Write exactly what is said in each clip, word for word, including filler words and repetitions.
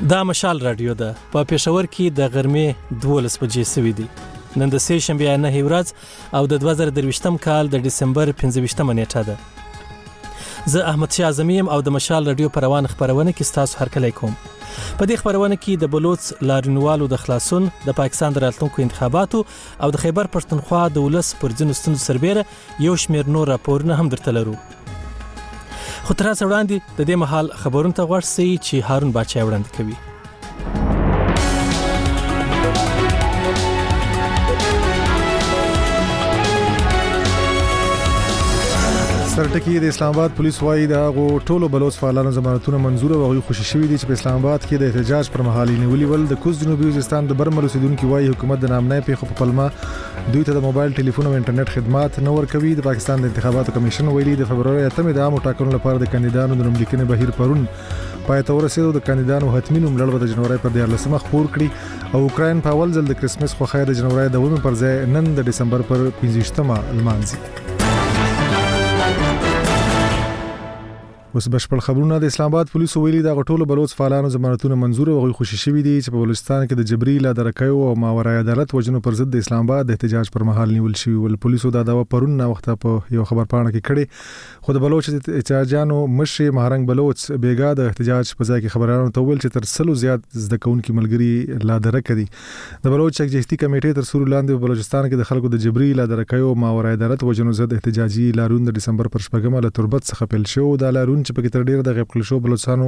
دا مشال رادیو ده په پېښور کې د غرمې دولس بجې سوي دي. نن د سې شنبې نهمه ورځ او د دوه زره درویشتم کال د ډسمبر پنځه ویشتمه نیټه ده. زه احمد شاه اعظمیم او د مشال رادیو په روان خبرونه کې ستاسو هرکلی کوم. په دې خبرونه کې د بلوچ لاریونوالو د خلاصون، د پاکستان د راتلونکو انتخاباتو او د خیبر پښتونخوا د ولس پر ځینو ستونزو سربېره یو شمېر نور راپورونه هم درته لرو. خو تر اوسه وړاندې د دې مهال خبرونه ته غوږ شئ چې هارون باچا وړاندې کوي. سرټکی د اسلام آباد پولیس وايي دا غو ټولو بلوچ فعالانو ضمانتونه منزور او غوي خوشي شوی دي چې په اسلام آباد کې د احتجاج پر مهال نیولې ول. د کوز جنوبي وزیرستان د برمل اوسیدونکو وايي حکومت د نامنه پیښو په پلمه دوی ته د موبایل ټلیفون او انټرنیټ خدمات نه ورکوي. د پاکستان د انتخاباتو کمیشن ویلي د فبرवरी اتمه د عامو ټاکنو لپاره د کاندیدانو د نوملیکنې بهیر پرون پای ته ورسېدو. د کاندیدانو حتمی نوملړ د جنوري پر دیارلسمه خپور کړي او اوکراین په اول ځل د کرسمس خو خیر د جنوري د دومره پر ځای نن د دسمبر پر پنځه ویشتمه لمانځي. اوس بشپړ خبرونه. د اسلام آباد پولیسو ویلي دا غټولو بلوچ فعالانو ضمانتونه منزور او غوي خوشي شوی دي چې په بلوچستان کې د جبري لا درکایو او ماورای عدالت وجنو پر ضد د اسلام آباد د احتجاج پر مهال نیول شوی ول. پولیسو دا داوا پرون نه وخته په یو خبر پاڼه کې کړي. خو د بلوچ احتجاجانو مشر مهرنګ بلوچ بیګا د احتجاج په ځای کې خبرانو ته ویل چې تر سلو زیات زده کوونکي ملګری لا درکدي. د بلوچ یکجهتي کمیټې تر سوري لاندې په بلوچستان کې د خلکو د جبري لا درکایو او ماورای عدالت وجنو ضد احتجاجي لارون د دسمبر پر شپږمه له تربت څخه پیل شو. دا لارون چې په کې تر ډیر د کلشو بلوچستانو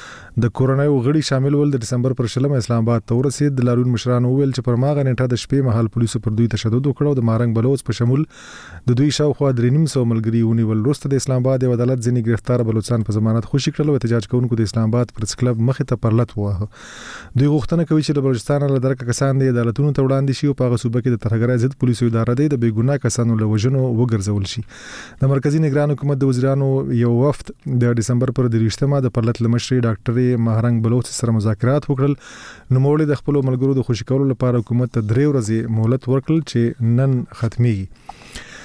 د کورونای غړي شامل ول. د دسمبر پر شلمه اسلام آباد ته ورسید. د لارون مشران ویل چې پر ماغه نیټه د شپې مهال پولیسو پر دوی تشدد وکړو. د مارنګ بلوچ په شمول د دوی شاوخوا درې نیم سو ملګری ونیول. وروسته د اسلام آباد یو عدالت ځینې گرفتار بلوچستان په ضمانت خوشي کړل او احتجاج کوونکو د اسلام آباد پرس کلب مخې ته پرلط ووهه. دوی غوښتنه کوي چې د بلوچستان له درکه کسان د عدالتونو ته وړاندې شي او په هغه صوبه کې د ترهګرۍ ضد پولیسو اداره د بې ګناه کسانو له وژنو وګرځول شي. د مرکزی نگران حکومت د وزیرانو یو وفد د دسمبر پر درویشتمه د پرلط لمشري ډاکټر مهرنګ بلوچ سره مذاکرات وکړل. نو مولوی د خپل ملګرو د خوشی کولو لپاره حکومت ته درې ورځې مهلت ورکړل چې نن ختميږي.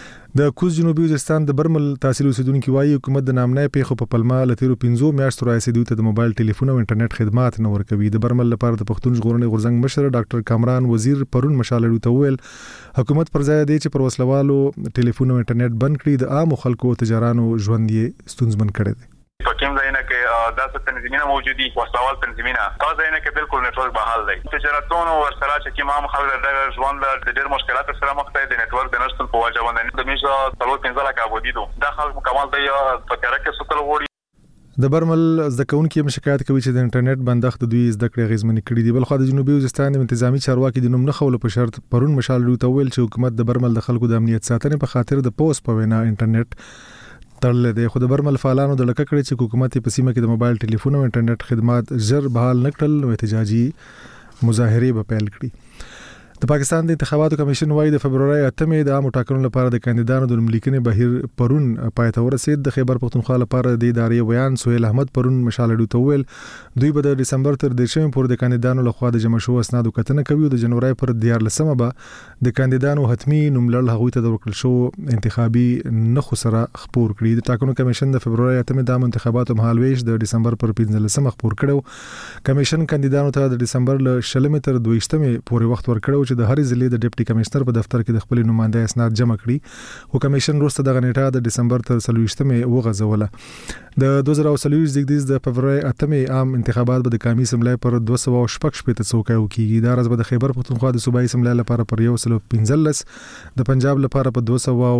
د کوز جنوبي وزیرستان د برمل تحصیل اوسیدونکو وايي حکومت د نامنه پیښو په پلمه لتیرو پنځو میاشتو راځي دوی ته د موبایل ټلیفون او انټرنیټ خدمات نه ورکوي. د برمل لپاره د پښتون ژغورنې غورځنګ مشر ډاکټر کامران وزیر پرون مشالړو ته ویل حکومت پر ځای دی چې پر وسلوالو ټلیفون او انټرنیټ بند کړي. د عام خلکو تجارانو ژوند یې ستونزمن کړی دی. په کوم ځای نه کې داسې تنظیمونه موجودي وسوال تنظیمونه دا ځای نه کې بالکل نتورک بحال دی. تجارتونو ورسره چې کوم عام خلک د ژوند د ډېر مشکلات سره مخ دي. د نتورک د نشټل په وجه باندې د میزه څلور پنځه لک ابودي دو دا خلک مکمل دی په تر کې ستل وړي. د برمل زده کوونکي هم شکایت کوي چې د انټرنیټ بندښت د دوی زده کړې غیزمنې کړې دي. بل خو د جنوبي وزیرستان انتظامی چارواکي د نوم نه خول په شرط پرون مشال لوي ویل چې حکومت د برمل د خلکو د امنیت ساتنې په خاطر د پوس په وینا انټرنیټ تړل دی. خو د برمل فعالانو د لکه کړي چې حکومت په سیمه کې د موبایل ټلیفون او انټرنیټ خدمات زر بحال نکړل او احتجاجي مظاهره به پیل کړي. د پاکستان د انتخاباتو کمیشن وايي د فبرवरी اتمه د عامو ټاکنو لپاره د کاندیدانو د نوملیکنې بهیر پرون پای ته ورسید. د خیبر پښتونخوا لپاره د ادارې ویان سهیل احمد پرون مشالړو ته ویل دوی به د دسمبر تر دیرشمې پورې د کاندیدانو لخوا د جمع شو اسنادو کتنه کوي او د جنوري پر دیارلسمه به د کاندیدانو حتمی نوملړ هغوی ته د ورکړل شو انتخابي نخو سره خپور کړي. د ټاکنو کمیشن د فبرवरी اتمه د عامو انتخاباتو مهالويش د دسمبر پر پنځلسمه خپور کړو. کمیشن کاندیدانو ته د دسمبر ل شلمې تر دویشتمې پورې وخت ورکړو چې د هر ضلع د ډیپټي کمشنر په دفتر کې د خپل نمائنده اسناد جمع کړي. خو کمیشن وروسته د غنټه د دسمبر تر څلويشتمې وغځوله. د دوه زره څلويښت زیږدیز د فبرवरी اتمه عام انتخابات به د قومي اسمبلی پر دوه سوه شپږ شپږ څوکۍ وکړي. دا راز به د خیبر پښتونخوا د صوبایي اسمبلی لپاره پر یو سل پنځلس، د پنجاب لپاره په دوه سوه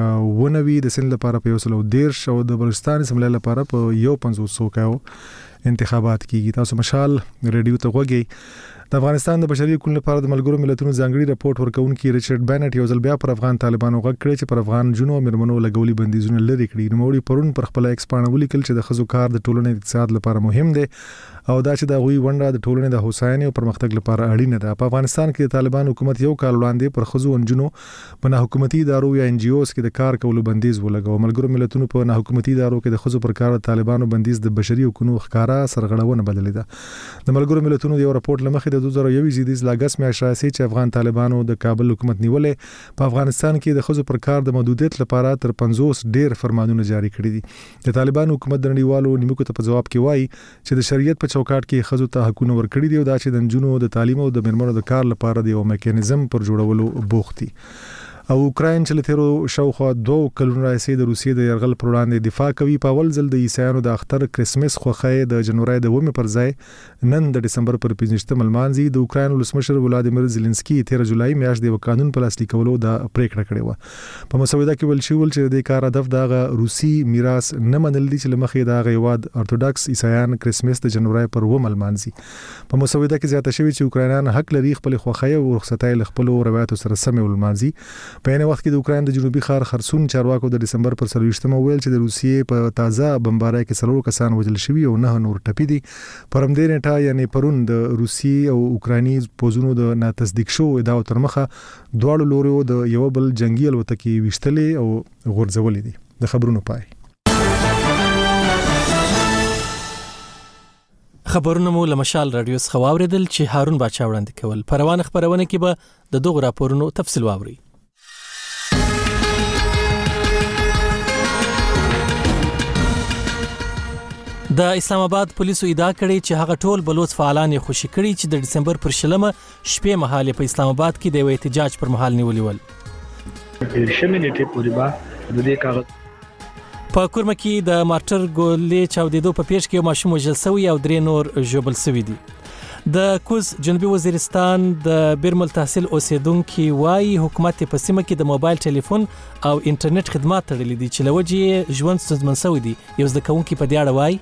او نوي، د سند لپاره په یو سل دېرش او د بلوچستان اسمبلی لپاره په یو پنځوس څوکۍ انتخابات کیږي. تاسو مشال ریډیو ته غوږی. د افغانستان د بشري حقوقو لپاره د ملګرو ملتونو ځانګړي راپورټ ورکونکي ریچارډ بینټ یو ځل بیا پر افغان طالبانو غږ کړی چې پر افغان جنو مرمنو لګولي بندیزونه لري کړي. نو موري پرون پر خپل ایکس پاڼه ولیکل چې د خزو کار د ټولنې اقتصاد لپاره مهم دی او دا چې د غوي ونډه د ټولنې د هوساینې او پرمختګ لپاره اړینه ده. په افغانستان کې د طالبان حکومت یو کال وړاندې پر خزو انجنو په نه حکومتي ادارو یا ان جی اوز کې د کار کولو بندیز ولګاو. ملګرو ملتونو په نه حکومتي ادارو کې د خزو پر کار د طالبانو بندیز د بشري حقوقو ښکارا سرغړونه بدلې ده. د ملګرو ملتونو یو راپورټ لمخې د دوه زره یو زیدیز لاګس میاشت راځي چې افغان طالبانو د کابل حکومت نیولې. په افغانستان کې د خزو پر کار د محدودیت لپاره تر پنځوس ډیر فرمانونه جاری کړي دي. د طالبان حکومت د نړیوالو نیوکو ته په جواب کې وایي چې د شریعت په چوکاټ کې ښځو ته حقونه ورکړي دي او دا چې د نجونو د تعلیم او د میرمنو د کار لپاره د یو میکانیزم پر جوړولو بوخت دي. او اوکراین چې له تیرو شاوخوا دوه کلونو راهیسې د روسیې د یرغل پر وړاندې دفاع کوي، په اول ځل د عیسایانو د اختر کرسمس خوښۍ د جنوري د اوومې پر ځای نن د ډسمبر پر پنځویشتمه لمانځي. د اوکراین ولسمشر ولادیمیر زيلنسکي تیر جولای میاشت د قانون په لاسلیک کولو د پریکړه کړې و. په مسوده کې ویل شوی چې د کار هدف د روسي میراث نه منل دي چې لمخې د غیواد ارتودکس عیسایان کرسمس د جنوري پر اوومه لمانځي. په مسوده کې زیاته شوی چې اوکراینان حق لري خپل خوښۍ او رخصتۍ له خپل روایتو سره سم ولمانځي. په یوه وخت کې د اوکراین د جنوبي ښار خرسون چارواکو د ډسمبر پر څلوېښتمه ویل چې د روسیې په تازه بمبارۍ کې څلور کسان وژل شوي او نه نور ټپي دي. پر همدې نیټه یعنی پرون د روسي او اوکرایني پوځونو د ناتصدیق شو ادعاو تر مخه دواړو لوريو د یو بل جنگي الوتکې وشتلې او غورځولې دي. د خبرونو پای. خبرونه مو له مشال رادیو څخه واوریدل چې هارون باچا وړاندې کول. په روانه خبرونه کې به د دغو راپورونو تفصیل واوري. د اسلام آباد پولیسو ادعا کړې چې هغه ټول بلوچ فعالان یې خوشي کړي چې د ډسمبر پر شلمه شپې مهال په اسلام آباد کې د یو احتجاج پر مهال نیولي ول. شمنټه پوری با د دې کاغذ په کورمه کې د مارټر ګولې چاودېدو په پیښ کې ماشوم وژل شوی او درې نور ژوبل شوي دي. د کوز جنوبي وزیرستان د بیرمل تحصیل اوسیدونکو وايي حکومت په سیمه کې د موبایل ټلیفون او انټرنیټ خدمات تړلي دي چې لوجه ژوند ستونزمن شوی دي. یو زده کوونکی په دې اړه وايي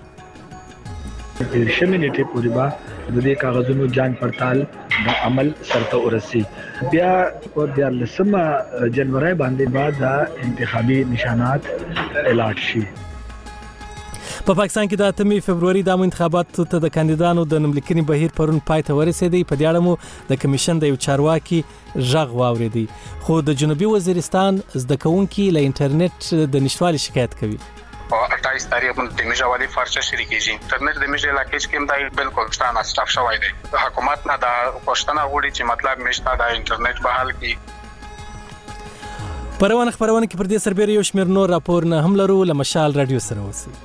شمنټه پوری با د دې کاغذونو جان پړتال د عمل سرته ورسي. بیا په دیارلسمه جنوري باندې بعد د انتخابي نشانات اعلان شي. په پاکستان کې د اتمې فبرवरी د انتخاباتو ته د کاندیدانو د نوملیکنې بهیر پرون پای ته ورسېدی. په دې اړه مو د کمیشن د یو چارواکي ژغ واوریدي، خو د جنوبي وزیرستان زده کوونکي له انټرنیټ د نشټوالي شکایت کوي. اٹھائیس تاریخ باندې د میجا والی فرصه شریک کیږي. انټرنیټ د میجا علاقې کې هم دا بالکل ستانه سټاف شوی دی. حکومت نه دا پښتنه غوړي چې مطلب میشته د انټرنیټ بحال کی. پروانه خبرونه کې پر دې سربېره یو شمېر نور راپور نه هم لرو. له مشال رادیو سره اوسئ.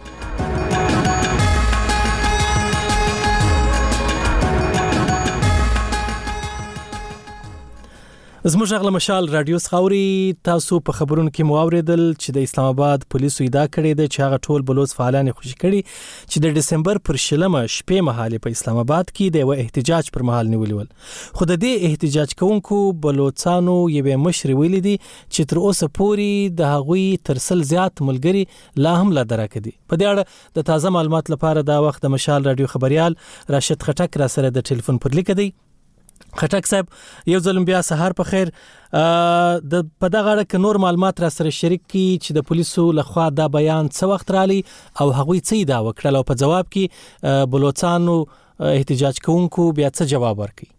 زموږ غل مشال رادیو خاوري تاسو په خبرونو کې مو اوریدل چې د اسلام آباد پولیسو ادعا کړې ده چې هغه ټول بلوچ فعالان خوشي کړي چې د ډسمبر پر شلمه شپې مهال په اسلام آباد کې د یو احتجاج پر مهال نیولي ول. خو د دې احتجاج کوونکو بلوچستانو یوه مشر ویلي دي چې تر اوسه پورې د هغوی ترسل زیات ملګری لا هم لا درکدي. په دې اړه د تازه معلومات لپاره دا وخت د مشال رادیو خبريال راشد خټک را سره د ټلیفون پر لیک دی. خټک صاحب یو ځل بیا سهار په خیر. د په دغه اړه کې نور معلومات را سره شریک کی چې د پولیسو لخوا دا بیان څه وخت رالی او هغوی څه دا وکړل او په جواب کې بلوچستانو احتجاج کوونکو بیا څه جواب ورکړي.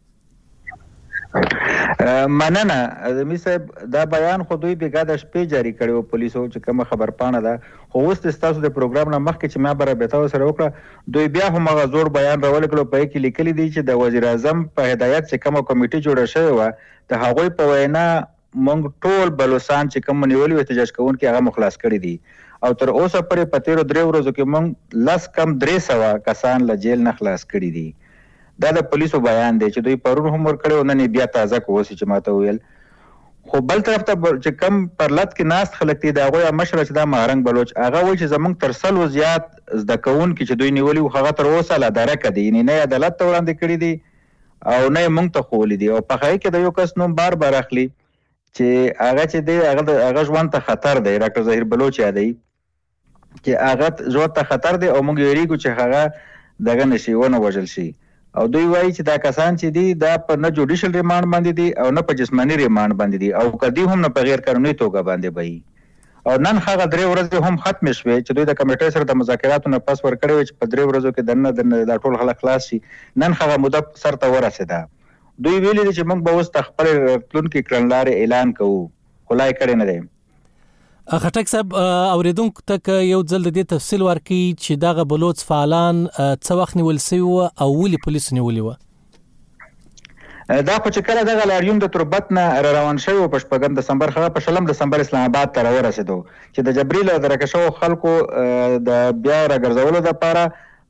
مننه زمي صاحب. دا بیان خو دوی بیګا د شپې جاری کړو پولیسو چې کوم خبر پانه ده. خو اوس تاسو د پروګرام نه مخکې چې ما بره به سره وکړه دوی بیا هم غزور بیان راول کړو په کې لیکلي دي چې د وزیر اعظم په هدایت چې کوم کمیټه جوړه شوې و د هغوی په وینا مونږ ټول بلوچستان چې کوم نیولې احتجاج کوونکي هغه مخلاص کړي دي او تر اوسه پرې په تیرو درې ورځو کې مونږ لاس کم درې سوه کسان له جیل نه خلاص کړي دي. دا د پولیسو بیان دی چې دوی پرون هم ورکړی او نن بیا تازه کوسی چې ماته ویل. خو بل طرف ته چې کم پرلط کې ناست خلک دي د هغوی مشره چې دا مهرنګ بلوچ هغه وایي چې زموږ تر سلو زیات زده کوونکي چې دوی نیولي وو هغه تر اوسه لا درکه دي، یعنې نه عدالت ته وړاندې کړي دي او نه یې موږ ته ښوولي دي. او په هغې کې د یو کس نوم بار بار اخلي چې هغه چې دی هغه هغه ژوند ته خطر دی. ډاکټر ظهیر بلوچ یادوي چې هغه ژوند ته خطر دی او موږ یېرېږو چې هغه دغه نه شي ونه وژل شي. او دوی وایي چې دا کسان چې دي دا په نه جوډیشل ریمانډ باندې دي او نه په جسماني ریمانډ باندې دي او کدی هم نه په غیر قانوني توګه باندې وایي. او نن هغه درې ورځې هم ختم شوې چې دوی د کمیټې سره د مذاکراتو نه پاس ورکړی و چې په درې ورځو کې دنه دنه دا ټول خلک خلاص شي. نن هغه موده سر ته ورسېده. دوی ویلي دي چې موږ به اوس خپل راتلونکي کړنلارې اعلان کوو خو لا یې کړی نه دی. خټک صاحب اوریدونکو ته یو ځل د دې تفصیل ورکړي چې دغه بلوچ فعالان څه وخت نیول شوي وو او ولې پولیسو نیولي وو. دا خو چې کله دغه لاریون د تربت نه را روان شوی و په شپږم دسمبر هغه په شلم دسمبر اسلام آباد ته راورسېدو چې د جبري له درکه شوو خلکو د بیا راګرځولو دپاره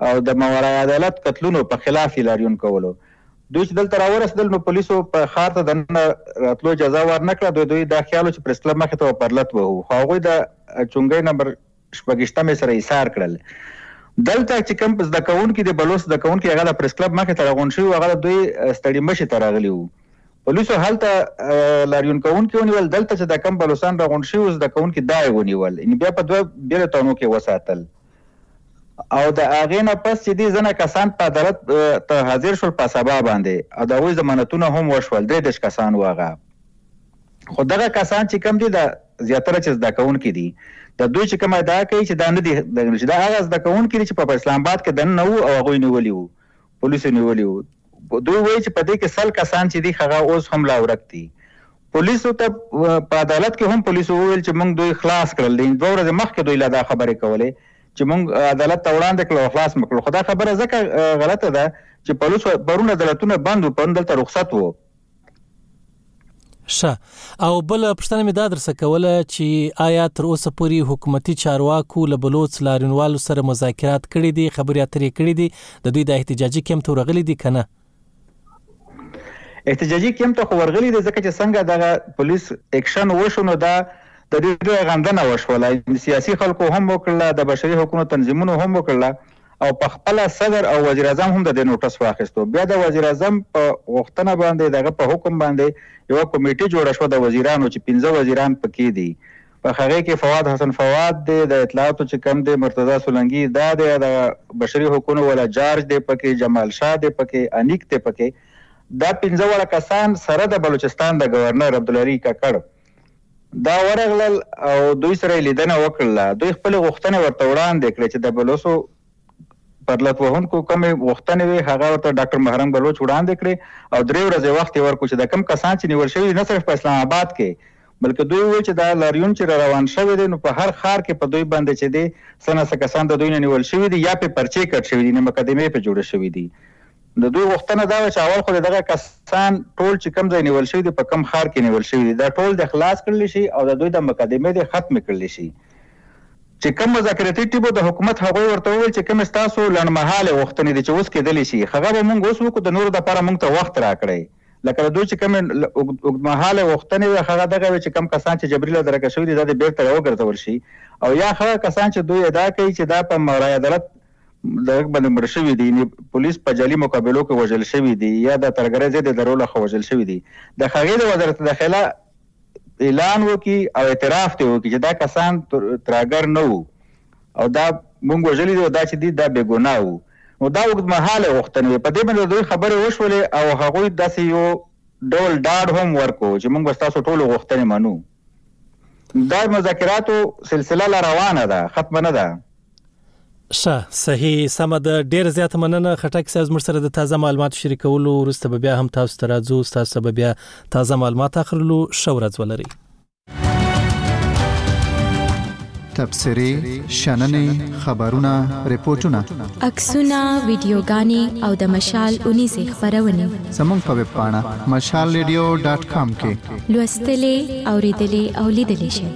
او د ماورای عدالت قتلونو په خلاف لاریون کولو. دوی چې دلته راورسېدل نو پولیسو په ښار ته دننه راتلو اجازه ورنکړه. دوی دوی دا خیال و چې پریس کلب مخې ته به پرلت وهو، خو هغوی د چونګۍ نمبر شپږویشتمې سره ایثار کړل. دلته چې کوم زده کوونکي د بلوچ زده کوونکي هغه د پریس کلب مخې ته راغونډ شوي، هغه د دوی ستړي مشي ته راغلي وو. پولیسو هلته لاریون کوونکي ونیول، دلته چې د کوم بلوچستان راغونډ شوي زده کوونکي دا یې ونیول، یعنې بیا په دوه بېلو تونو کې وساتل. او د هغې نه پس چې دي ځنه کسان په عدالت ته حاضر شول په سبا باندې، او د هغوی ضمانتونه هم وشول، درې دېرش کسان و هغه. خو دغه کسان چې کوم دي د زیاتره چې زده کوونکي دي، د دوی چې کوم ادعا کوي چې دا نه دي دغه چې دا هغه زده کوونکي دي چې په اسلام آباد کې دننه وو او هغوی نیولي وو، پولیسو نیولي وو. دوی وایي چې په دې کې سل کسان چې دي هغه اوس هم لا ورک دي. پولیسو ته په عدالت کې هم پولیسو وویل چې موږ دوی خلاص کړل دي. دوه ورځې مخکې دوی لا دا خبرې کولې چې موږ عدالت ته وړاندې کړل او خلاص مو کړل. خو دا خبره ځکه غلطه ده چې پولیسو پرون عدالتونه بند وو، پرون دلته رخصت وو. ښه، او بل پوښتنه مې دا درڅه کوله چې آیا تر اوسه پورې حکومتي چارواکو له بلوچ لاریونوالو سره مذاکرات کړي دي، خبرې اترې کړي دي، د دوی د احتجاجي کیمپ ته ورغلي دي که نه؟ احتجاجي کیمپ ته خو ورغلي دي، ځکه چې څنګه دغه پولیس اکشن وشو نو دا د دې ډېره غندنه وشوله. سیاسي خلکو هم وکړله، د بشري حقوقو تنظیمونو هم وکړله، او په خپله صدر او وزیر اعظم هم د دې نوټس واخیستو. بیا د وزیر اعظم په غوښتنه باندې دغه په حکم باندې یوه کمیټې جوړه شوه د وزیرانو چې پنځه وزیران پکې دي. په هغې کې فواد حسن فواد دی، د اطلاعاتو چې کم دی مرتضی سولنګي دا دی، د بشري حقوقو والا جارج دی پکې، جمال شاه دی پکې، انیک دی پکې. دا پنځه واړه کسان سره د بلوچستان د گورنر عبدالعلي ککړ دا ورغلل او دوی سره یې لیدنه وکړله. دوی خپلې غوښتنې ورته وړاندې کړې چې د بلوچو پرلت وهونکو کومې غوښتنې وې هغه ورته ډاکټر محرم بلوچ وړاندې کړې، او درې ورځې وخت یې ورکړو چې د کوم کسان چې نیول شوي نه صرف په اسلام آباد کې بلکې دوی وویل چې دا لاریون چې را روان شوی دی نو په هر ښار کې په دوی باندې چې دی څه نه څه کسان د دوی نه نیول شوي دي یا پې پرچې کټ شوي دي، نه مقدمې پې جوړې شوي دي. د دوی غوښتنه دا وه چې اول خو د دغه کسان ټول چې کوم ځای نیول شوي دي په کوم ښار کې نیول شوي دي دا ټول د خلاص کړلی شي او د دوی د مقدمې د ختمې کړلی شي. چې کوم مذاکراتي ټیمو د حکومت هغوی ورته وویل چې کوم ستاسو لنډمهالې غوښتنې دي چې اوس کېدلی شي هغه به موږ اوس وکړو، د نورو دپاره موږ ته وخت راکړئ. لکه د دوی چې کومې اوږدمهاله غوښتنې وې هغه دغه وې چې کوم کسان چې جبري له درکه شوي دي دا د بېرته راوګرځول شي، او یا هغه کسان چې دوی ادعا کوي چې دا په مورای عدالت دغه باندې مړه شوي دي، پولیس په جعلي مقابلو کې وژل شوي دي یا د ترهګرۍ ضد ادارو لخوا وژل شوي دي. د هغې د وزارت داخله اعلان وکړي او اعتراف ته وکړي چې دا کسان ترهګر نه وو او دا موږ وژلي دي او دا چې دي دا بې ګناه وو. نو دا اوږدمهاله غوښتنې وې، په دې باندې دوی خبرې وشولې او هغوی داسې یو ډول ډاډ هم ورکړو چې موږ به ستاسو ټولو غوښتنې منو. دا مذاکراتو سلسله لا روانه ده، ختمه نه ده. ښه، صحیح، سمه ده. ډېره زیاته مننه خټک صاحب، زموږ سره د تازه معلوماتو شریکولو وروسته به بیا هم تاسو ته راځو، ستاسو به بیا تازه معلومات اخلو. ښه ورځ ولرئ. تبصرې، شننې، خبرونه، ریپورتونه، عکسونه، ویډیوګانې او د مشال اونیزې خپرونې زموږ په ویب پاڼه مشال ریډیو ډاټ کام کې لوستلې، اوریدلې او لیدلې شئ.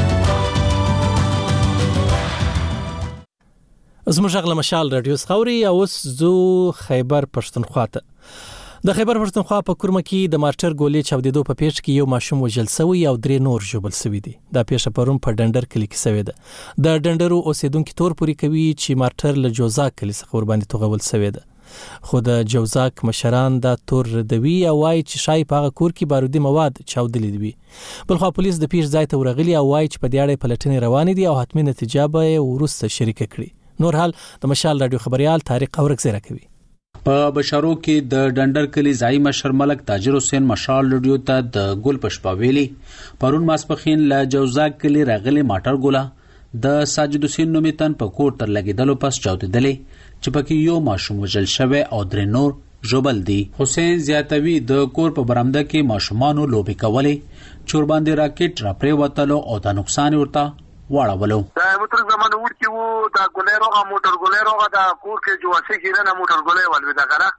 زموږ غږ له مشال راډیو څخه اورئ. اوس زو خیبر پښتونخوا ته. د خیبر پښتونخوا په کورمه کې د مارټر ګولې چاودېدو په پیښ کې یو ماشوم وژل شوی او درې نور ژوبل شوي دي. دا پیښه پرون په ډنډر کلي کې شوې ده. د ډنډرو اوسیدونکو تور پوري کوي چې مارټر له جوزاک کلي څخه ور باندې توغول شوی ده، خو د جوزاک مشران دا تور ردوي او وایي چې شاید په هغه کور کې بارودي مواد چاودلي دي. بلخوا پولیس د پیښ ځای ته ورغلي او وایي چې په دې اړه پلټنې روانې دي او حتمي نتیجه به وروسته شریکه کړي. نور حال د مشال رادیو خبريال طارق اورکزی راکوي. په بشارو کې د ډنډر کلی ځای مشر ملک تاجر حسین مشال رادیو ته د ګل پشپا ویلي پرون ماسپخین له جوزاک کلی راغلي ماټر ګولا د ساجد حسین نومي تن په کور تر لګیدلو پس چاودېدلې چې پکې یو ماشوم وژل شوی او درې نور ژوبل دي. حسین زیاتوي د کور په برمده کې ماشومانو لوبې کولې، چور باندې راکټ را پریوتلو او د نقصان ورته واړولو. دا موټر زمانه وړ کې وو، دا ګولې روغه موټر ګولې روغه دا کور کې جو واسه کې نه موټر ګولې ولوي دا کنه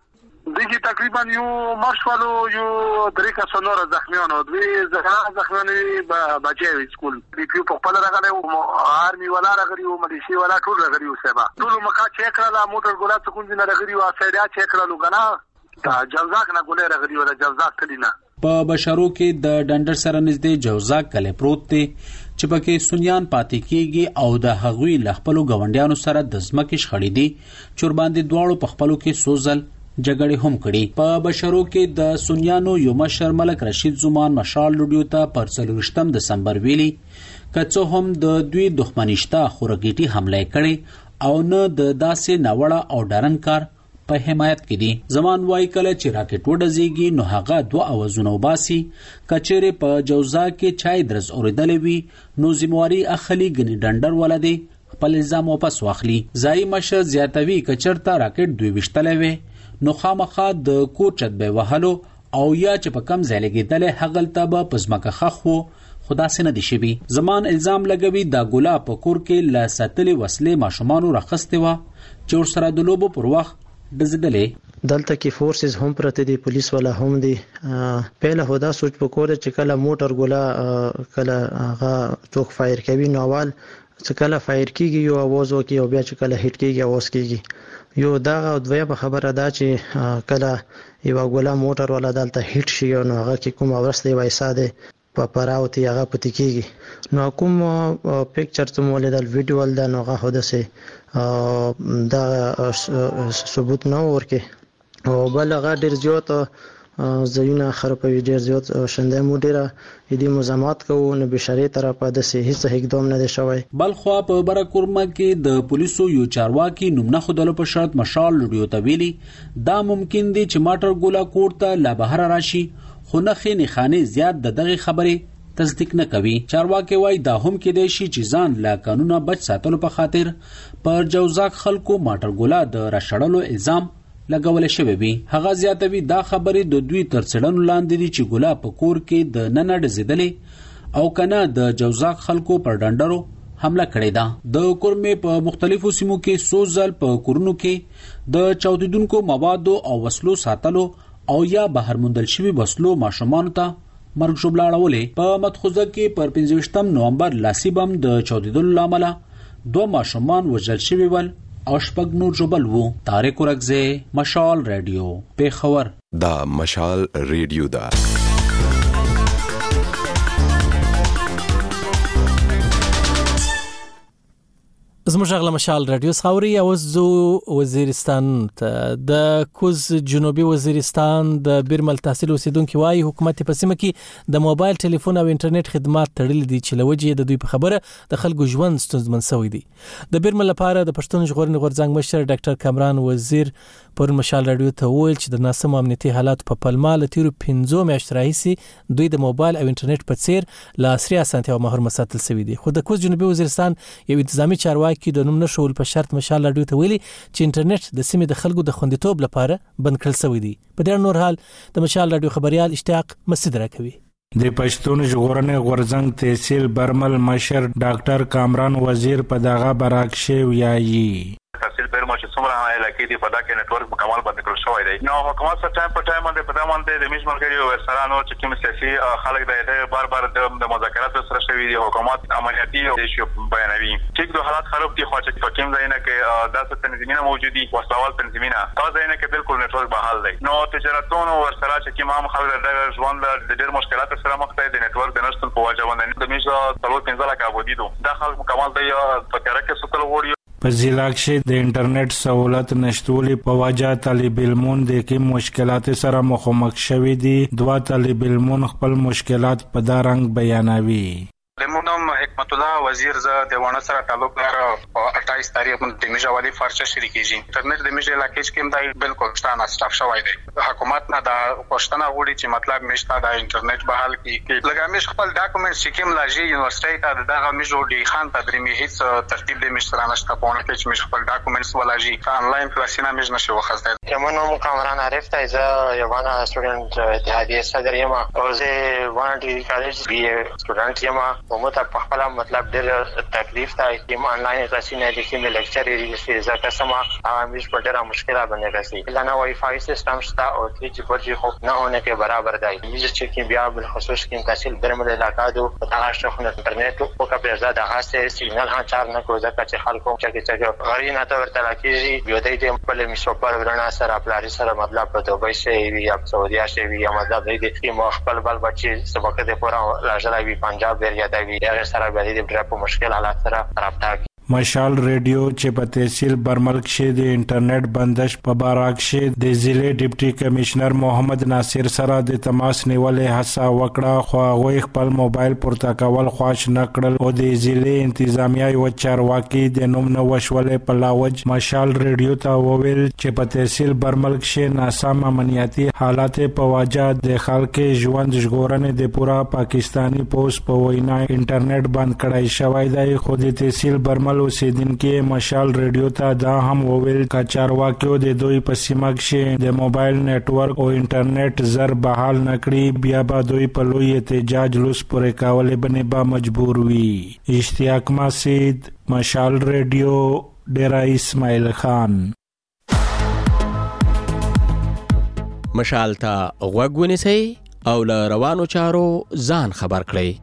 دغه تقریبا یو مارشالو یو درې کا سنور زخمیانو دوی زخمیان زخمیان بچي سکول په خپل راغله آرمي ولا راغلی او ملیشي ولا ټول راغلی او سبا ټول مکا چیک کړه موټر ګولا څکون دي نه راغلی او سړیا چیک کړه لګنا دا جوزاک نه ګولې راغلی ولا جوزاک کلینا په بشارو کې د ډنډر سره نږدې جوزاک کله پروت دی چې پکې سنیان پاتې کیږي او د هغوی لخپلو غونډیانو سره د ځمکې شخړې دي چې باندې دواړو په خپلو کې سوزل جګړې هم کړي په بشارو کې د سنیانو یو مشر ملک رشید زمان مشال لوډیو ته پر څلورشتم دسمبر ویلي کڅو هم د دوی دښمنشته خورګيټي حمله کړي او نه د داسې ناوړه او ډارن کار په حمایت کې دي زمان وای کله چې راکټ وډزيږي نو هغه دوه اوازونه وباسي کچېره په جوزا کې چای درز اوریدلې وي نو ذمہواری اخلي غني ډنډر ولدي خپل الزام واپس واخلي ځای مشه زیاتوي کچرته راکټ دوی وشتلې وي نو خامخا د کوچت به وهلو او یا چې په کم ځای لګیدل هغلته به پزماکه خخو خدا سينه دي شي زمان الزام لګوي دا ګلا په کور کې لا ساتلې وسلې ماشومان راخسته وا چې ور سره د لوبو پر وخت دزدلې دلته کې فورسز هم پرته دي پولیس ولا هم دي پهله هدا سوچ پکوره چې کله موټر ګولا کله هغه څوک فایر کوي نو اول چې کله فایر کیږي یو आवाज وکي او بیا چې کله هټ کیږي आवाज کیږي یو دا دویمه خبره ده چې کله یو ګولا موټر ولا دلته هټ شي نو هغه کې کوم ورسته وایسا ده په پراوتی هغه پتی کیږي نو کوم پکچر ته مولیدل ویډیو دا نو هغه هدا سه دا ثبوت نه ورکه او بل هغه ډیر زیات زینه خرابوي ډیر زیات شنده موډره دې مزامات کوو نو بشری طرفه د سه هیڅ اقدام نه دی شوی بل خو په برکورمه کې د پولیسو یو چارواکي نومنه خدلو په شرط مشال لوډیو ته ویلي دا ممکن دی چې ماټر ګولا کوړه لا بهر راشي خو نه خې خانه زیات د دغه خبره تصدیق نه کوي چارواکي وای دا هم کې دی شي چې ځان لا قانونا بچ ساتلو په خاطر پر جوزاک خلکو ماټر ګولا د راشړلو الزام لګول شوی وي هغه زیاتوي دا خبره د دوی تر څړنو لاندې دي چې ګولا په کور کې د ننډ زیدلې او کنه د جوزاک خلکو پر ډنډرو حمله کړې ده د کورمه په مختلفو سیمو کې سوزل په کورونو کې د چاودیدونکو موادو او وسلو ساتلو او یا بهر مندل شوی وسلو ماشومان ته مرګ شوبلاړولې په متخوزه کې پر پنځه نومبر لاسیبم د چاودیدلو لامل دوه ماشومان وژل شوی ول او شپږ نور جوبل وو طارق ورغزه مشال رادیو پیښور دا مشال رادیو دا زموږ غلا مشال رادیو خاوري او زو وزیرستان ته د کوز جنوبي وزیرستان د بیرمل تحصیل اوسیدونکو وايي حکومت په سیمه کې د موبایل ټلیفون او انټرنیټ خدمات تړلې دي چې لوجه د دوی په خبره د خلکو ژوند ستونزمن شوی دی د بیرمل لپاره د پښتون ژغورنې غورځنګ مشر ډاکټر کامران وزیر پر مشال رادیو ته ویل چې د ناسم امنیتي حالات په پلمال تیرو پنځو میاشتو راهیسي دوی د موبایل او انټرنیټ په څیر لا عصري اسانتیا او محروم ساتل شوی دي خو د کوز جنوبي وزیرستان یو انتظامی چارواکي کې د نوم نشول په شرط مشال رادیو ته ویلي چې انټرنیټ د سیمې د خلکو د خوندیتوب لپاره بند کړل شوی دی په ډېر نور حال د مشال رادیو خبريال اشتیاق مسعود راکوي د پښتون ژغورنې غورځنګ تحصیل برمل مشر ډاکټر کامران وزیر په دغه براکشه ویایي تحصیل برمل چې څومره علاقې دی په دغه نتورک مکمل بند کړل شوی دی نو حکومت سره ټایم په ټایم باندې په دامن د میشمل کړي او سره نو چې کوم سیاسي خلک د بار بار د مذاکرات سره شوی دی حکومت عملیاتي او شی بیانوي چې د حالات خراب دي خو چې په کوم ځای نه کې داسې تنظیمونه موجودي وسوال تنظیمونه تا ځای نه کې بالکل نتورک بحال دی نو تجارتونو ور سره چې کوم خلک د ژوند د ډېر مشکلات سره مخ ته د نتورک د نشټون په وجه باندې د میشو څلور پنځه لک ابودي دو دا خلک مکمل دی په کار کې سوتل وړي په ضلع کې د انټرنیټ سہولت نشټولې په وجه طالب علمون د کې مشکلات سره مخامخ شوي دي دوه طالب علمون خپل مشکلات په دا رنګ بیانوي لمونم حکمت الله وزیر ز د ونه سره تعلق لري او اٹھائیس تاریخ د میجوالي فرشه شریکېږي انټرنیټ د میج علاقې کې هم د بالکل ستانه سټاف شوی دی حکومت نه دا پښتنه غوړي چې مطلب میشته د انټرنیټ بحال کې لګامیش خپل ډاکومېنټ سکیم لاجی یونیورسيټي ته دغه میجو ډي خان تدریمي هیڅ ترتیب د مشترانه شته په ونه کې چې میش خپل ډاکومېنټس ولاجی انلاین کلاسینه میج نشو وخزده یمنو کامران عارف ته ز یوانه سټوډنټ اتحادیه صدر یم او زه وانه ډي کالج بي سټوډنټ یم کومه ته په خپل مطلب ډېر تکلیف دی چې آنلاین کلاسونه دي چې لیکچر یې چې ځکه سم همیش په ډېره مشکله باندې راځي لنه وای فای سیستم شته او چې په دې خو نه هونه کې برابر دی چې بیا بل خصوص کې تحصیل برمل علاقو په تاسو شخص انټرنیټ او کپه زده خاصه سیګنال ها چار نه کوزه چې خلکو چې چې غری نه ته ورته راکېږي یو د دې په لمسو پر ورنا سره خپل سره مطلب په دوبۍ شي یا سعودي شي یا مطلب دې چې مو خپل بل بچي سبق دې پورا راځلای وي پنجاب وریا دی هغه سره به دې ډېر په مشکل حالات سره رابطه مشال ریډیو چې په تحصیل برمل کې د انټرنیټ بندش په باره کې د ضلع ډیپټي کمشنر محمد ناصر سره د تماس نیولې هڅه وکړه خو هغه خپل موبایل پورته کول خواش نه کړل او د ضلع انتظامیه یو چارواکي د نوم نو وشولې په لاوج مشال ریډیو ته وویل چې په تحصیل برمل کې ناسم امنیتي حالات په وجه د خلکو ژوند ژغورنې د پورا پاکستانی پوس په وینا انټرنیټ بند کړای شوی دی خو د تحصیل برمل اوسیدونکو مشال ریډیو ته دا هم وویل چې چارواکیو د دوی په سیمه کې د موبایل نتورک او انټرنیټ زر بحال نکړي بیا به دوی په لوی احتجاج لوس پورې کولې باندې به مجبور وي اشتیاق مسعود مشال ریډیو ډیرا اسماعیل خان مشال ته غوږ ونیسئ او له روانو چارو ځان خبر کړئ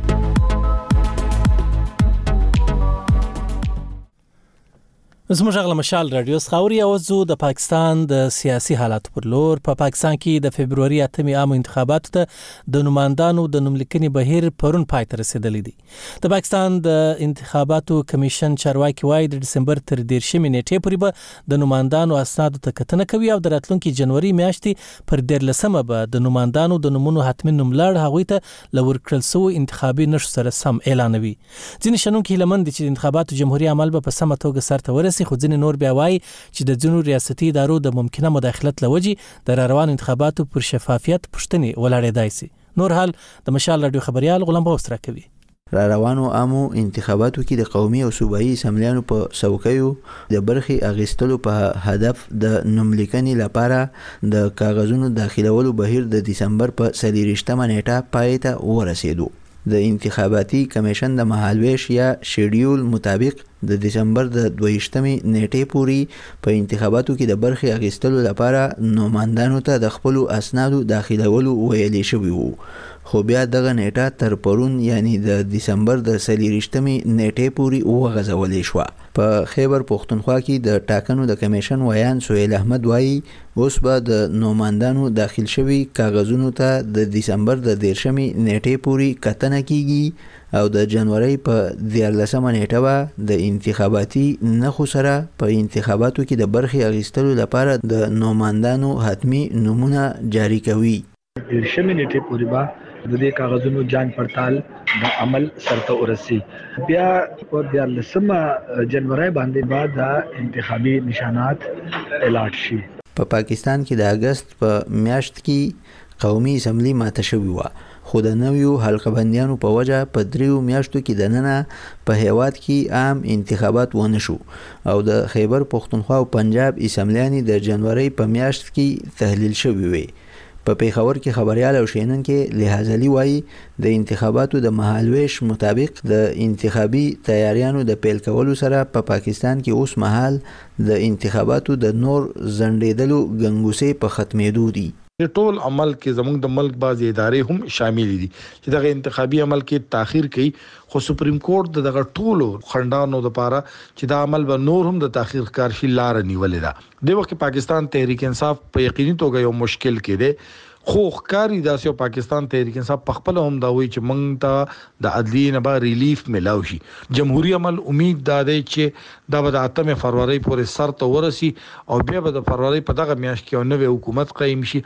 زموږ غل مشال رادیو خاوري اوزو د پاکستان د سیاسي حالات پر لور په پا پاکستان کې د فبرवरी اتمې عام انتخاباتو ته د نمائندانو د نوملیکنې بهیر پرون پای ته رسیدلی دی د پاکستان د انتخاباتو کمیشن چارواکي وایي د دسمبر تر دیرشمې نیټې پورې به د نمائندانو اسنادو ته کتنه کوي او د راتلونکي جنوري میاشتې پر دیرلسمه به د نمائندانو د نومونو حتمي نوملړ هغوی ته لور کړل شوی انتخابي نشو سره سم اعلانوي ځینې شنونکي لمن دي چې د انتخاباتو جمهوریت عمل به په سمه توګه سرته ورسي خو ځینې نور بیا وایي چې د ځینو ریاستي ادارو د ممکنه مداخلت لوجې د روان انتخاباتو پر شفافیت پوښتنې ولاړېدای شي نور حال د مشال رادیو خبريال غلام غوث راکوي را روانو عامو انتخاباتو کې د قومي او صوبایي اسمبلیانو په څوکیو د برخې اغیستلو په هدف د نوملیکنې لپاره د کاغذونو داخلولو بهیر د دسمبر په څلېرویشتمه نیټه پای ته ورسېدو د انتخاباتي کمیشن د مهالویش یا شیډیول مطابق د دسمبر د دویشتمې نیټې پورې په انتخاباتو کې د برخې اخیستلو لپاره نوماندانو ته د خپل اسنادو داخلولو ویلې شوی وو خو بیا دغه نیټه تر پرون یعنی د دسمبر د څلېرویشتمې نیټې پورې وغځولې شوه په خیبر پښتونخوا کې د ټاکنو د کمیشن ویان سهیل احمد وایي اوس به د نوماندانو داخل شوي کاغذونو ته د دسمبر د دیرشمې نیټې پورې کتنه کیږي او د جنوري په دیارلسمه نیټه به د انتخاباتي نخو سره په انتخاباتو کې د برخې اخیستلو لپاره د نوماندانو حتمی نمونه جاری کوي دیرشمې نیټې پورې به د دې کاغذونو جانچ پړتال د عمل سرته ورسي بیا په دیارلسمه جنوري باندې بعد د انتخابي نشانات اعلان شي په پاکستان کې د اگست په میاشت کې قومي اسمبلی ماته شوی و خو د نویو حلقه بندیانو په وجه په دریو میاشتو کې دننه په هیواد کې عام انتخابات ونه شو او د خیبر پښتونخوا او پنجاب اسمبلیانې د جنوري په میاشت کې تحلیل شوی وي په پیښور کې خبريال او شینونکو لحاظلی وایي د انتخاباتو د مهالویش مطابق د انتخابي تیاریانو د پیل کولو سره په پا پاکستان کې اوس مهال د انتخاباتو د نور زندېدلو غنګوسې په ختمېدو دي د ټول عمل کې زموږ د ملک بعضې ادارې هم شامل دي چې دغه انتخابي عمل کې تاخير کوي خو سپریم کورټ دغه ټولو خندانو لپاره چې دا عمل به نور هم د تاخير کار شي لار نیولې ده د وخت پاکستان تحریک انصاف په یقیني توګه یو مشکل کې ده خو ښکاری داسې پاکستان تحریک انصاف په خپل هم دا وایي چې موږ ته د عدلی نه به ریلیف ملاو شي جمهوریت عمل امید دا دی چې دا به د اتمې فروری پورې سر ته ورسي او بیا به د فروری په دغه میاشت کې نوې حکومت قایم شي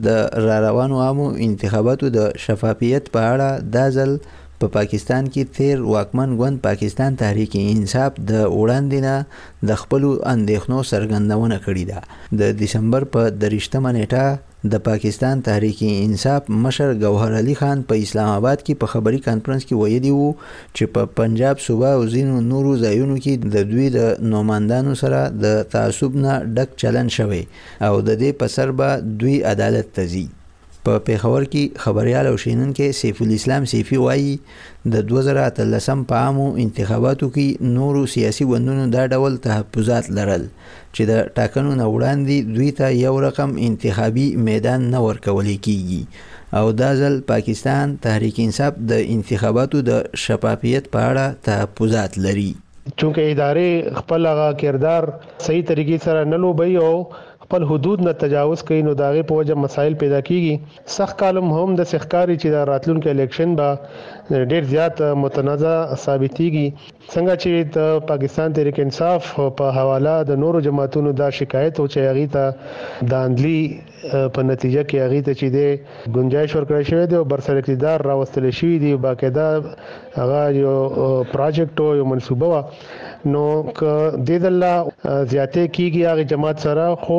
د را روانو عامو انتخاباتو د شفافیت په اړه دا ځل په پا پاکستان کې تیر واکمن ګوند پاکستان تحریک انصاف د وړاندې نه د خپل اندېښنو څرګندونه کړې ده د دسمبر په دریشتمه نیټه د پاکستان تحریک انصاف مشر گوهر علي خان په اسلام آباد کې په خبري کانفرنس کې ویلي وو چې په پنجاب صوبه او ځینو نورو ځایونو کې د دوی د نوماندانو سره د تعصب نه ډک چلن شوی او د دې په سر به دوی عدالت ته ځي په پیښور کې خبريال او شینونکو سیف الاسلام سیفي وایي د دوه زره اتلسم په عامو انتخاباتو کې نورو سیاسي ګوندونو دا ډول تحفظات لرل چې د ټاکنو نه وړاندې دوی ته یو رقم انتخابي میدان نه ورکول کیږي او دا ځل پاکستان تحریک انصاف د انتخاباتو د شفافیت په اړه تحفظات لري. چونکه ادارې خپل هغه کردار صحیح طریقې سره نه لوبي او خپل حدود نه تجاوز کوي نو داغه په وجه مسایل پیدا کیږي. سخت کالم هم د سخکاری چې د راتلونکو الیکشن با ډیر زیات متنازع ثابتېږي. څنګه چې د پاکستان تحریک انصاف په حواله د نورو جماعتونو دا شکایت او چې هغه ته د اندلي په نتیجه کې هغه ته چې د گنجائش ورکړی شوی دی او برسر اقتدار راوستل شوی دی باقاعده هغه یو پروجیکټ او یو منصوبه وا نو ک د الله زیاتې کیږي هغه جماعت سره خو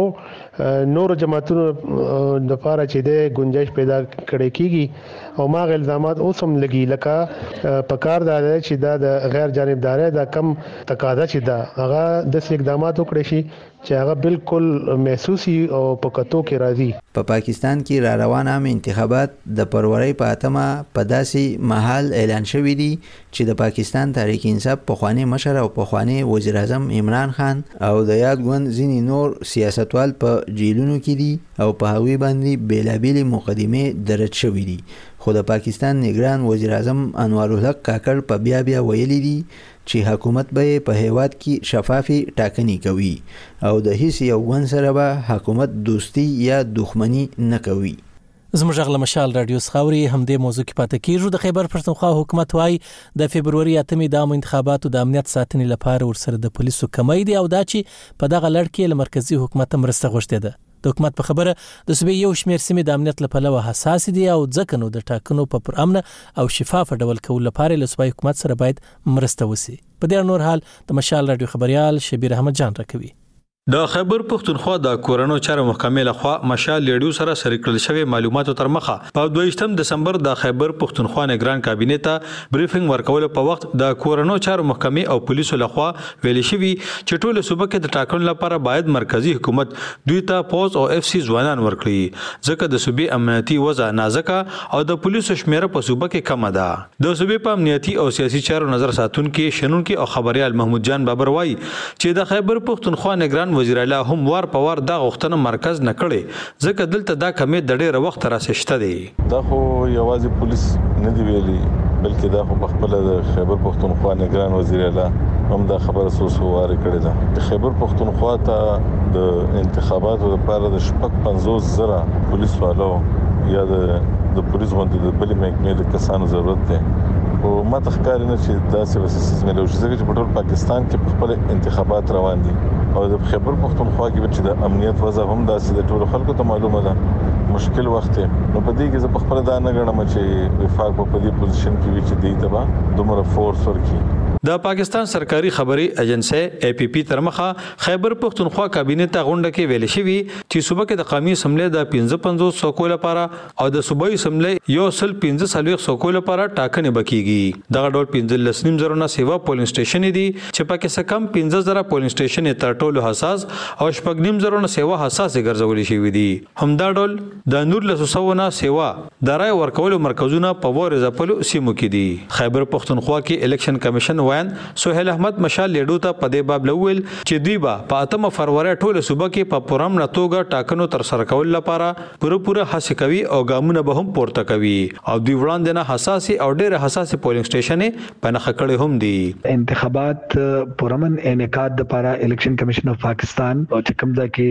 نورو جماعتونو د لپاره چې د گنجائش پیدا کړي کیږي او ما الزامات اوس هم لګي لکه پکار دا چې دا د غیر جانبداري دا کم تقاضا چې دا هغه د اقدامات وکړي شي چې هغه بالکل محسوسي او پکتو کې راځي. په پاکستان کې را روان عام انتخابات د پرورۍ په اتمه په داسې محل اعلان شوی دی چې د پاکستان تحریک انصاف پخوانی مشر او پخوانی وزیر اعظم عمران خان او د یاد ګوند ځینې نور سیاستوال په جیلونو کې دي او په هغوی باندې بیلابېلې مقدمې درج شوې دي. خو د پاکستان نگران وزیر اعظم انوار الحق کاکړ په بیا بیا ویلي دي چې حکومت به په هیواد کې شفافي ټاکنې کوي او د هیڅ یو ګوند سره به حکومت دوستی یا دښمنی نه کوي. زموږ غل مشال رادیو سخاوري همدې موضوع کې پاتې کیږو. د خیبر پښتونخوا حکومت وايي د فبرवरी اتمې د انتخاباتو د امنیت ساتنې لپاره ورسره د پولیسو کمۍ دي او دا چې په دغه لړ کې له مرکزی حکومت مرسته غوښتې ده. د حکومت په خبره د صوبې یو شمېر سیمې د امنیت لپاره حساس دي او ځکه نو د ټاکنو په پر امن او شفاف ډول کول لپاره له صوبې حکومت سره باید مرسته وشي. په دې نور حال د مشال رادیو خبريال شبیر احمد جان راکوي. د خیبر پښتونخوا د کورونو چارو محکمې لخوا مشال لیډیو سره سرکل شوی معلوماتو تر مخه په دویشتم دسمبر د خیبر پښتونخوا نگران کابینه ته بریفینګ ورکول په وخت د کورونو چارو محکمې او پولیسو لخوا ویل شوی چې ټول صوبه کې د ټاکنو لپاره باید مرکزی حکومت دوی ته پوز او اف سی ځوانان ورکړي ځکه د صوبې امنیتي وضع نازکه او د پولیسو شمیره په صوبه کې کم ده. د صوبې په امنیتي او سیاسي چارو نظر ساتونکو شنونکو او خبريال محمود جان بابر وایي چې د خیبر پښتونخوا نگران وزیر اعلی هم وار په وار د غوښتنه مرکز نه کړي ځکه دلته دا کمې د ډېر وخت راسشته دي. دا خو یوازې پولیس نه دی ویلي بلکې دا خو په خپل د خیبر پښتونخوا نگران وزیر اعلی هم دا خبره سو سو واره کړې ده. د خیبر پښتونخوا ته د انتخاباتو لپاره د شپږ پنځوس زره پولیس والو یا د د پولیس غونډې د بلې محکمې د کسانو ضرورت دی او ماته ښکاري نه چې دا څه وسیسې ملو شي ځکه چې په ټول پاکستان کې خپل انتخابات روان دي او د خیبر پښتونخوا کې چې د امنیت وضع هم داسې د ټول خلکو ته معلومه ده مشکل وخت نو په دې کې زه په خپل دا نه غواړم چې وفاق په دې پوزیشن کې وي چې دی ته دومره فورس ورکړي. د پاکستان سرکاري خبري ایجنسی ای پی پی تر مخه خیبر پښتونخوا کابینه ته غونډه کې ویل شوی چې صوبه کې د قومي اسمبلی د پنځه پنځوس سوکو لپاره او د صوبایي اسمبلی یو سل پنځه سلويخ سوکو لپاره ټاکنې بکیږي. دغه ډول پنځه لسنیم زرونه سیوا پولینګ سټیشن دي چې پکې څه کم پنځه زره پولینګ سټیشن تر ټولو حساس او شپږ نیم زرونه سیوا حساس ګرځولې شوی دي. همدا ډول د نور لسوسونه سیوا د رای ورکولو مرکزونه په وره ځپلو سیمو کې دي. خیبر پښتونخوا کې الیکشن کمیشن سہیل احمد مشال لیډو ته په دې باب لوول چې دوی به په اتمه فروری ټول صوبه کې په پرام نتوګه ټاکنو تر سره کول لپاره پوره پوره هڅه کوي او ګامونه به هم پورته کوي او دوی وړاندې نه حساسي او ډېر حساسي پولینګ سټیشن په نخ کړي هم دي. انتخابات پرامن انعقاد لپاره الیکشن کمیشن اف پاکستان او چې کوم ځای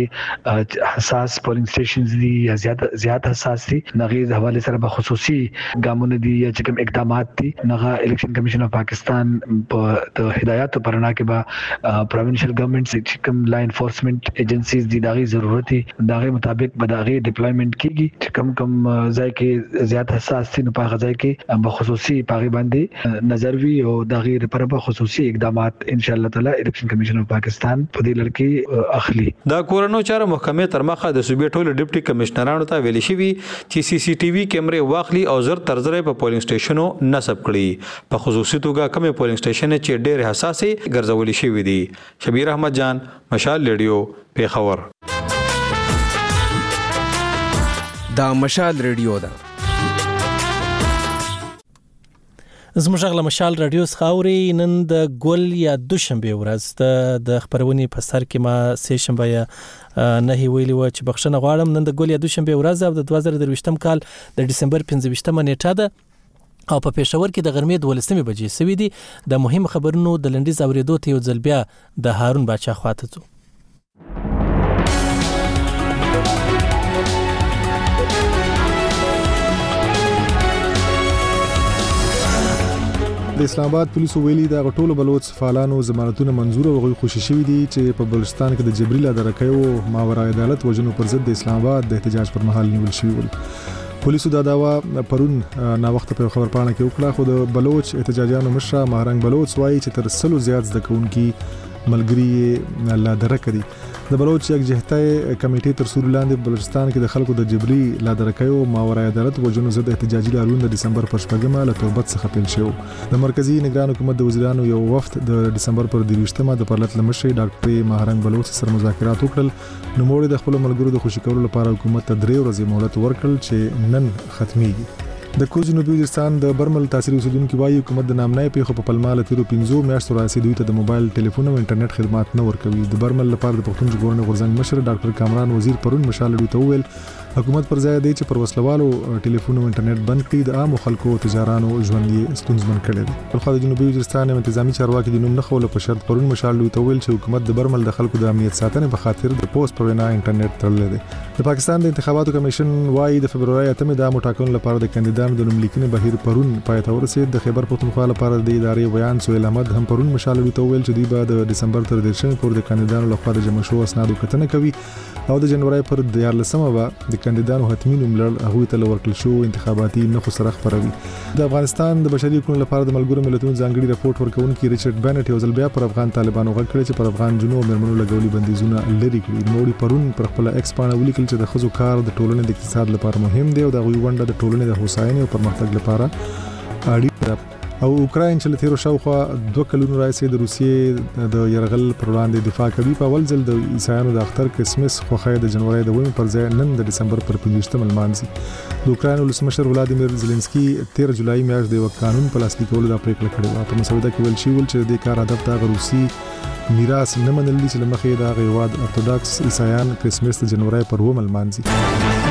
کې حساس پولینګ سټیشنز دي یا زیات زیات حساس دي نغې حواله سره به خصوصي ګامونه دي یا چې کوم اقدامات دي نغه الیکشن کمیشن اف پاکستان په د هدایت پرنا کې با پروینشل ګورنمنت چې کوم لا انفورسمنت ایجنسیز دي داغي ضرورت دي داغي مطابق به داغي ډیپلویمنٹ کیږي چې کم کم ځای کې زیات حساس دي نو په ځای کې به خصوصي پاغي باندې نظر وی او داغي لپاره به خصوصي اقدامات ان شاء الله تعالی الیکشن کمیشن اف پاکستان په دې لړ اخلي. دا کورونو چارو محکمې تر مخه د صوبې ټولو ډیپټي کمشنرانو ته ویل شوی چې سی سی ټي وي کیمرې واخلي او زر ترزره په پولینګ سټیشنو نصب کړي. په خصوصي توګه کومه پولینګ سټیشن چې ډېر حساسي ګرځولې شوی دي. شبیر احمد جان مشال لیډیو پیښور. دا مشال ریډیو ده. زموږ غلا مشال رادیو څخاوري نن د ګل یا دوشنبه ورځ د خبرونې په سر کې ما سه شنبه یا نه ویلی و چې بخښنه غواړم. نن د ګل یا دوشنبه ورځ او د دوه زره درویشتم کال د ډسمبر پنځه ویشتمه نیټه ده او په پېښور کې د غرمې دولسمې بجې سوي دي. د مهم خبرونو د لنډیز اوریدو ته یو ځل بیا د هارون باچا خواته ځو. د اسلام آباد پولیسو ویلي دا غټولو بلوچ فعالانو ضمانتونه منزور او غوښتي خوشي شوی دي چې په بلوچستان کې د جبري لادرکیو ماورا عدالت وجنو پر ضد د اسلام آباد د احتجاج پر مهال نیول شوی ول. پولیسو دا داوا پرون نا وخت په خبر پاڼه کې وکړه خو د بلوچ احتجاجیانو مشر مهرنګ بلوچ وایي چې تر سلو زیات د کونکي ملګری لادرکه دي. د بلوچ یک جهته کمیټې تر سوري لاندې بلوچستان کې د خلکو د جبري لادرکیو ماورا عدالت وجنو ضد احتجاجي لاریون د ډسمبر پر شپږمه له توربت څخه پیل شو. د مرکزی نگران حکومت د وزیرانو یو وفد د ډسمبر پر دیوشتمه د پرلط لمشي ډاکټر مهرنګ بلوچ سره مذاکرات وکړل. نو موږ د خپل ملګرو د خوشی کولو لپاره حکومت ته درې ورځې مهلت ورکړل چې نن ختميږي. د کوز جنوبي وزیرستان د برمل تاثیر اوسیدونکو وايي حکومت د نامنای په خپل پلمال تیرو پنځو میاشتو راځي دوی ته د موبایل ټلیفون او انټرنیټ خدمات نه ورکوي. د برمل لپاره د پښتون ژغورنې غورځنګ مشر ډاکټر کامران وزیر پرون مشال دوی ته وویل حکومت پر ځای دی چې پر وسلوالو ټلیفون او انټرنیټ بند کړي د عام خلکو تجارانو ژوند یې ستونزمن کړي دي. په خاطر جنوبي وزیرستان انتظامی چارواکي د نوم نه خول په شرط پرون مشال دوی ته وویل چې حکومت د برمل د خلکو د امنیت ساتنې په خاطر د پوسټ پر وینا انټرنیټ تړلی دی. د پاکستان د انتخاباتو کمیشن وايي د فبرवरी اتمه د مټاکنو لپاره د کاندیدانو د نوم لیکنې بهیر پرون پای ته ورسید. د خیبر پختونخوا لپاره د ادارې بیان سهیل احمد هم پرون مشال دوی ته وویل چې دوی به د ډسمبر تر دیرشمې پورې د کاندیدانو لپاره د جمع شو اسنادو کتنه کوي او د جنوري پر دیارلسمه به د کاندیدانو حتمی نوملړ هغه ته ورکړل شو انتخاباتي نخو سره خبروي. د افغانستان د بشري حقوقو لپاره د ملګرو ملتونو ځانګړي راپورټ ورکونکي ریچارډ بنټ یو ځل بیا پر افغان طالبانو غږ کړی چې پر افغان جنوب مرمنو لګولي بندیزونه لري کړي. نوړي پرون پر خپل ایکس باندې ولیکل چې د خزو کار د ټولنې د اقتصاد لپاره مهم دی او د غوي ونده د ټولنې د هوساینې او پرمختګ لپاره اړین ده. او اوکراین چې لته شاوخوا دوه کلونو راځي د روسیې د يرغل پر وړاندې دفاع کوي. په اول ځل د عیسایانو د اختر کرسمس خوخه د جنوري د ویم پر ځای نن د ډسمبر پر پنځه ملمانځي. د اوکراین ولسمشر ولادیمیر زيلنسکي تیر جولای میاشت د یو قانون په لاسلیک کولو د پریکړه کړې و. په مسوده کې ویل شوی چې د کار هدف د روسي میراث نه منل دي چې لمخې د غیواد ارتودکس عیسایان کرسمس د جنوري پر و ملمانځي.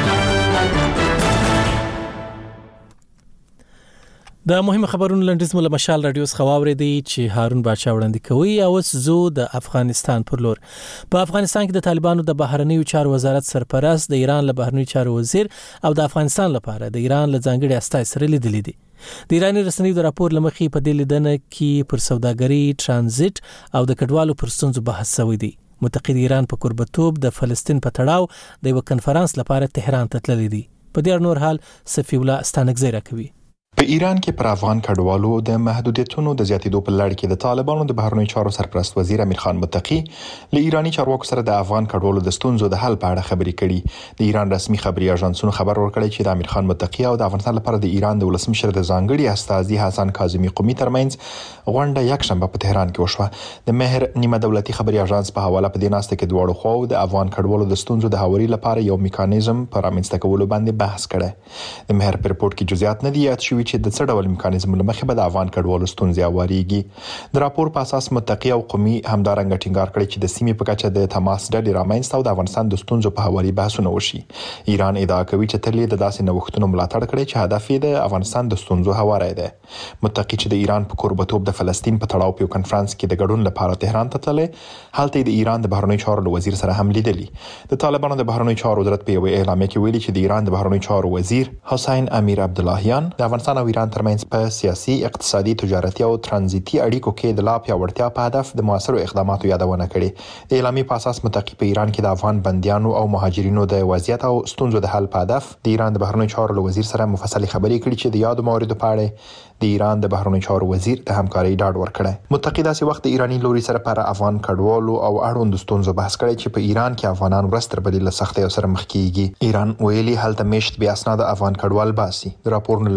د مهم خبرونو لنډیز مول مشال رادیو څخه دی چې هارون باچا وړاندې کوي. او زو د افغانستان پر لور په افغانستان کې د طالبانو د بهرنیو چارو وزارت سرپرست د ایران له بهرنیو چارو وزیر او د افغانستان لپاره د ایران له ځانګړي استازي سره لیدلې دي. د ایرانی رسنیو د راپور لمخې په دې لیدنه کې پر سوداګري ترانزیت او د کډوالو پر ستونزو بحث شوی دی. متقید ایران په قربتوب د فلسطین په تړاو د یو کنفرانس لپاره تهران ته تللی دی. په دې نور حال صفی الله استانګزی راکوي. په ایران کې پر افغان کډوالو د محدودیتونو د زیاتېدو په لړ کې د طالبانو د بهرنیو چارو سرپرست وزیر امیر خان متقی له ایرانی چارواکو سره د افغان کډوالو د ستونزو د حل په اړه خبرې کړي. د ایران رسمي خبري اژانسونو خبر ورکړی چې د امیر خان متقی او د افغانستان لپاره د ایران د ولسمشر د ځانګړي استازي حسن کاظمی قومي ترمنځ غونډه یک شنبه په تهران کې وشوه. د مهر نیمه دولتي خبري اژانس په حواله په دې ناسته کې دواړو خواو د افغان کډوالو د ستونزو د هواري لپاره یو میکانیزم پر رامنځته کولو باندې بحث کړي. د مهر په رپورت کې جزئیات نه دي یاد شوي چې د څه ډول میکانیزم لمخې به د افغان کډوالو ستونزې اواریږي. د راپور په اساس متقی او قومي همدارنګه ټینګار کړی چې د سیمې په کچه د تماس ډلې رامنځته او د افغانستان د ستونزو په هواري بحثونه وشي. ایران ادعا کوي چې تل د داسې نوښتونو ملاتړ کړي چې هدف یې د افغانستان د ستونزو هواری دی. متقی چې د ایران په قربتوب د فلسطین په تړاو په کنفرانس کې د ګډون لپاره تهران ته تللی، هلته د ایران د بهرنیو چارو وزیر سره هم لیدلی. د طالبانو د بهرنیو چارو وزارت په یو اعلامیه کې ویلي چې د ایران د بهرنیو چارو وزیر حسین امیر عبداللهیان د افغانستان او ایران ترمنځ په سیاسي، اقتصادي، تجارتي او ترانزیتي اړیکو کې د لا پیاوړتیا په هدف د موثرو اقداماتو یادونه کړې. د اعلامیې په اساس متقی په ایران کې د افغان بندیانو او مهاجرینو د وضعیت او ستونزو د حل په هدف د ایران د بهرنیو چارو وزیر سره مفصلي خبرې کړې چې د یادو مواردو په اړه د ایران د بهرنیو چارو وزیر د همکارۍ ډاډ ورکړی. متقی داسې وخت د ایرانی لوري سره پر افغان کډوالو او اړوند ستونزو بحث کړی چې په ایران کې افغانان ورستر بدیل له سختۍ سره مخ کیږي. ایران ویلي هلته مشت بیا اسناد افغان کډوال باسي. د راپورونو لمخې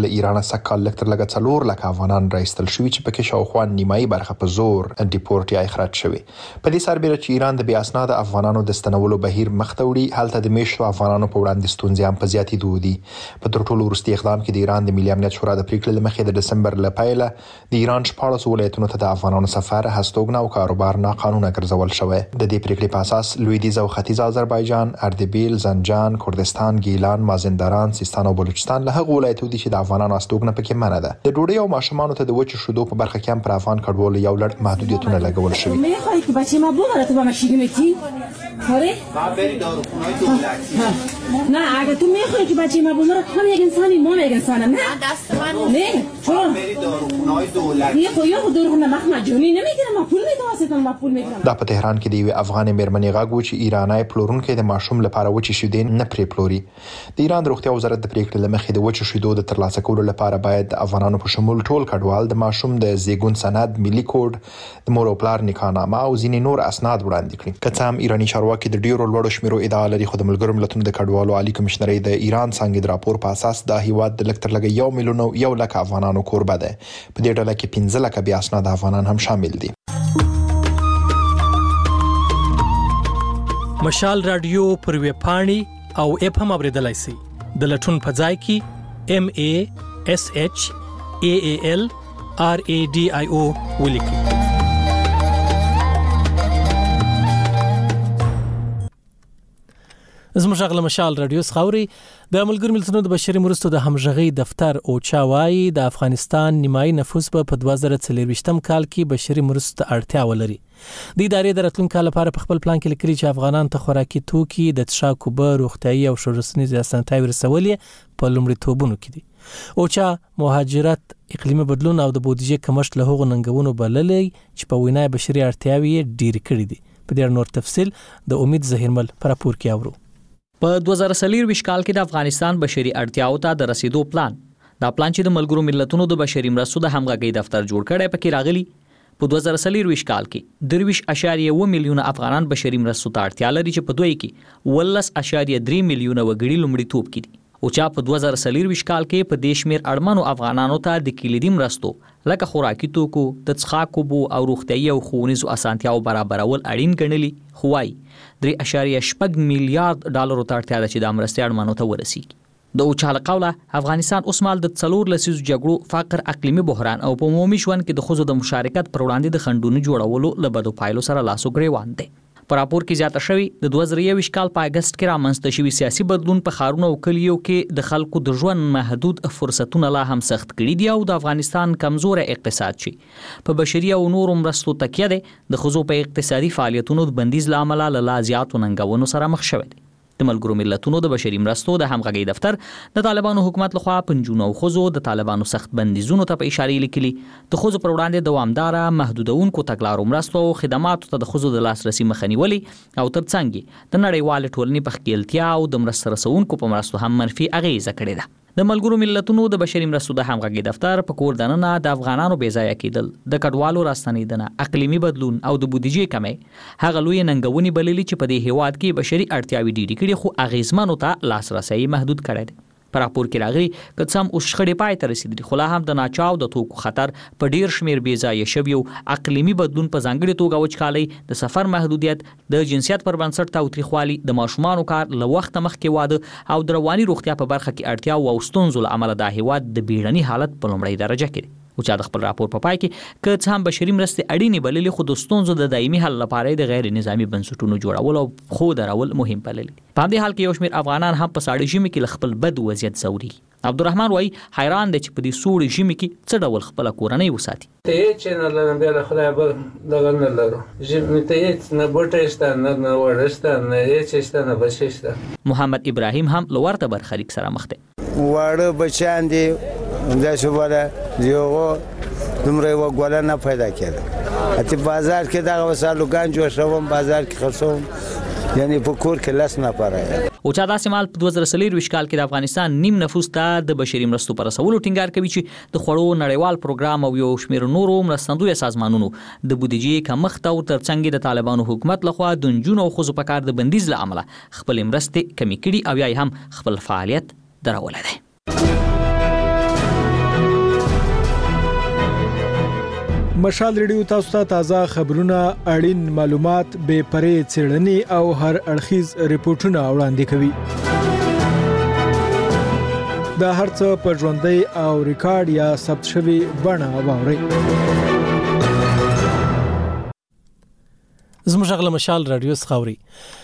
له ایران څخه کال لکتر لګ څلور لک افغانان راستل شوی چې پکې شاوخوا نیمایي برخه په زور ډیپورټ یا اخراج شوی. په دې سربېره چې ایران د بیا اسناد افغانانو د ستنولو بهیر مخ ته وړي، هلته د میشتو افغانانو په وړاندې ستونزې هم په زیاتېدو دي. په تر ټولو وروستي اقدام کې د ایران د ملي امنیت شورا د پریکړې له مخې د ډسمبر له پیله د ایران شپاړس ولایتونو ته د افغانانو سفر، هستوګنه او کاروبار ناقانونه ګرځول شوی. د دې پریکړې په اساس لویدیځ او ختیځ آذربایجان، اردبیل، زنجان، کردستان، ګیلان، مازندران، سیستان او بلوچستان له هغو ولایتونو دي چې د افغانانو استوګنه پکې منع ده. د ډوډۍ او ماشومانو ته د وچو شیدو په برخه کې هم پر افغان کډوالو یو لړ محدودیتونه لګول شوي. میخوای که بچه ما ببره تو با ما شیرینی چی؟ آره؟ بری داروخونه‌های دولتی. نه اگه تو میخوای که بچه ما ببره هم یک انسانی ما یک انسانم. نه دست من نه چون بری داروخونه‌های دولتی. یه خو یه خو داروخونه مخ مجانی نمیگیرم، ما پول میدم واسه ما پول میگیرم. دا په تهران کې د یو افغان میرمنې غږ و چې ایرانی پلورونکو د ماشوم لپاره وچې شیدې نه پرې پلوري. د ایران د روغتیا وزارت د پریکړې له مخې د وچو شیدو د ترلاسه کولو لپاره باید د افغانانو په شمول ټول کډوال د ماشوم د زیږون سند، ملي کوډ، د مور او پلار نکاحنامه او ځینې نور اسناد وړاندې کړي. که څه هم ایرانی چارواکي د ډیرو لوړو شمیرو ادعا لري، خو د ملګرو ملتونو د کډوالو عالی کمشنري د ایران څنګه د راپور په اساس د هیواد د لکتر لګ یو میلیون یو لک افغانانو کوربه ده. په دې ډله کې پنځه لک بیا اسناد افغانان هم شامل دي. مشال رادیو پر ویب پاڼې او اپ هم اوریدلای شئ. د لټون په ځای کې ام ا اس اچ ا ا ال ار ا ډي آی او ولیکئ. زموږ غږ له مشال رادیو څخه اورئ. د ملګرو ملتونو د بشري مرستو د همغږۍ دفتر اوچا وايي د افغانستان نیمایي نفوس په دوه زره څلرویشتم کال کې بشري مرستو ته اړتیا ولري. د ادارې د راتلونکي کال لپاره په خپل پلان کې لیکلي چې افغانان ته خوراکي توکي، د څښاک اوبه، روغتیايي او شورسنیز اسانتیاوې رسول په لومړیتوبونو کې دي. اوچا مهاجرت، اقلیمي بدلون او د بودیجې کمښت له هغو ننګونو بللي چې په وینا بشري اړتیاوې ډېرې کړې دي. په دې نور تفصیل د امید زهیرمل پر راپور کې اورو. په دوه زره څلرویشت کال کې د افغانستان بشري اړتیاو ته د رسیدو پلان، دا پلان چې د ملګرو ملتونو د بشري مرستو د همغږۍ دفتر جوړ کړی پکې راغلي. په دوه زره څلرویشت کال کې درویش اشاریه و میلیون افغانان بشري مرستو ته اړتیا لري چې په دوی کې ولس اشاریه درې میلیون وګړي لومړیتوب کې دي. او چې په دوه زره څلرویشت کال کې په دې شمیر اړمنو افغانانو ته د کلیدي مرستو لکه خوراکي توکو، د څښاک اوبو او روغتیايي او ښوونیزو اسانتیاو برابرول اړین ګڼلي. خو وايي درې اشاریه شپږ میلیارډ ډالرو ته اړتیا ده چې د مرستې اړمنو ته ورسیږي. د اوچا له قوله افغانستان اوس مهال د څلور لسیزو جګړو، فقر، اقلیمي بحران او په عمومي ژوند کې د ښځو د مشارکت پر وړاندې د خنډونو جوړولو له بدو پایلو سره لاس و ګریوان دی. په راپور کې زیاته شوی د دوه زره یوویشت کال په اگست کې رامنځته شوي سیاسي بدلون په ښارونو او کلیو کې د خلکو د ژوند محدود فرصتونه لا هم سخت کړي دي او د افغانستان کمزوره اقتصاد چې په بشري او نورو مرستو تکیه دی د ښځو په اقتصادي فعالیتونو د بندیز له امله له لا زیاتو ننګونو سره مخ شوی دی. د ملګرو ملتونو د بشري مرستو د همغږۍ دفتر د طالبانو حکومت لخوا په نجونو او ښځو د طالبانو سخت بندیزونو ته په اشاره لیکلي د ښځو پر وړاندې دوامداره محدودونکو تګلارو مرستو او خدماتو ته د ښځو د لاسرسي مخه نیولې او ترڅنګ د نړیوالې ټولنې په ښکیلتیا او د مرسته رسونکو په مرستو هم منفي اغیزه کړې ده. د ملګرو ملتونو د بشري مرستو د همغږۍ دفتر په کور دننه د افغانانو بې ځایه کېدل، د کډوالو راستنېدنه، اقلیمي بدلون او د بودیجې کمی هغه لویې ننګونې بللي چې په دې هیواد کې بشري اړتیاوې ډېرې کړي خو اغیزمنو ته لاسرسی محدود کړی دی. په راپور کې راغلي که څه هم اوس شخړې پای ته رسېدلي خو لا هم د ناچاو د توکو خطر په ډېر شمېر بې ځایه شویو، اقلیمي بدلون په ځانګړې توګه وچکالۍ، د سفر محدودیت، د جنسیت پر بنسټ تاوتریخوالي، د ماشومانو کار، له وخته مخکې واده او د رواني روغتیا په برخه کې اړتیاو او ستونزو له امله دا هیواد د بیړني حالت په لومړۍ درجه کې دی. او چې د خپل راپور په پای کې که څه هم بشري مرستې اړینې بللي خو د ستونزو د دایمي حل لپاره د غیر نظامي بنسټونو جوړول او خو درول مهم بللي. په همدې حال کې یو شمېر افغانان هم په ساړه ژمي کې له خپل بد وضعیت ځوري. عبدالرحمن وایي حیران دی چې په دې سوړ ژمي کې څه ډول خپله کورنۍ وساتي. ته هیڅ نه لرم، بیا د خدای بل دغه نه لرو، ژمي ته هیڅ نه بوټی شته، نه نه وړه شته، نه هیڅ شته، نه بچی شته. محمد ابراهیم هم له ورته برخلیک سره مخ دی. واړه بچیان دي همداسې وله یو دومره یوه ګوله نه پیدا کېده. حتی بازار کې دغه وسایلوګان جوړوم، بازار کې خرڅوم، یعنی په کور کې لس نفره یم. اوچا داسې مهال په دوه زره څلرویشت کال کې د افغانستان نیم نفوس ته د بشري مرستو په رسولو ټینګار کوي چې د خوړو نړیوال پروګرام او یو شمېر نورو مرستندویه سازمانونو د بودیجې کمښت او ترڅنګ د طالبانو حکومت لخوا د نجونو او ښځو په کار د بندیز له امله خپلې مرستې کمې کړي او یا هم خپل فعالیت درولی دی. مشال ریډیو تاسو ته تازه خبرونه، اړین معلومات، بے پرې څېړنې او هر اړخیز ریپورتونه وړاندې کوي. دا هرڅه په ژوندۍ او ریکارډ یا ثبت شوی بڼه واورئ. زموږ غږ له مشال رادیو څخه اورئ.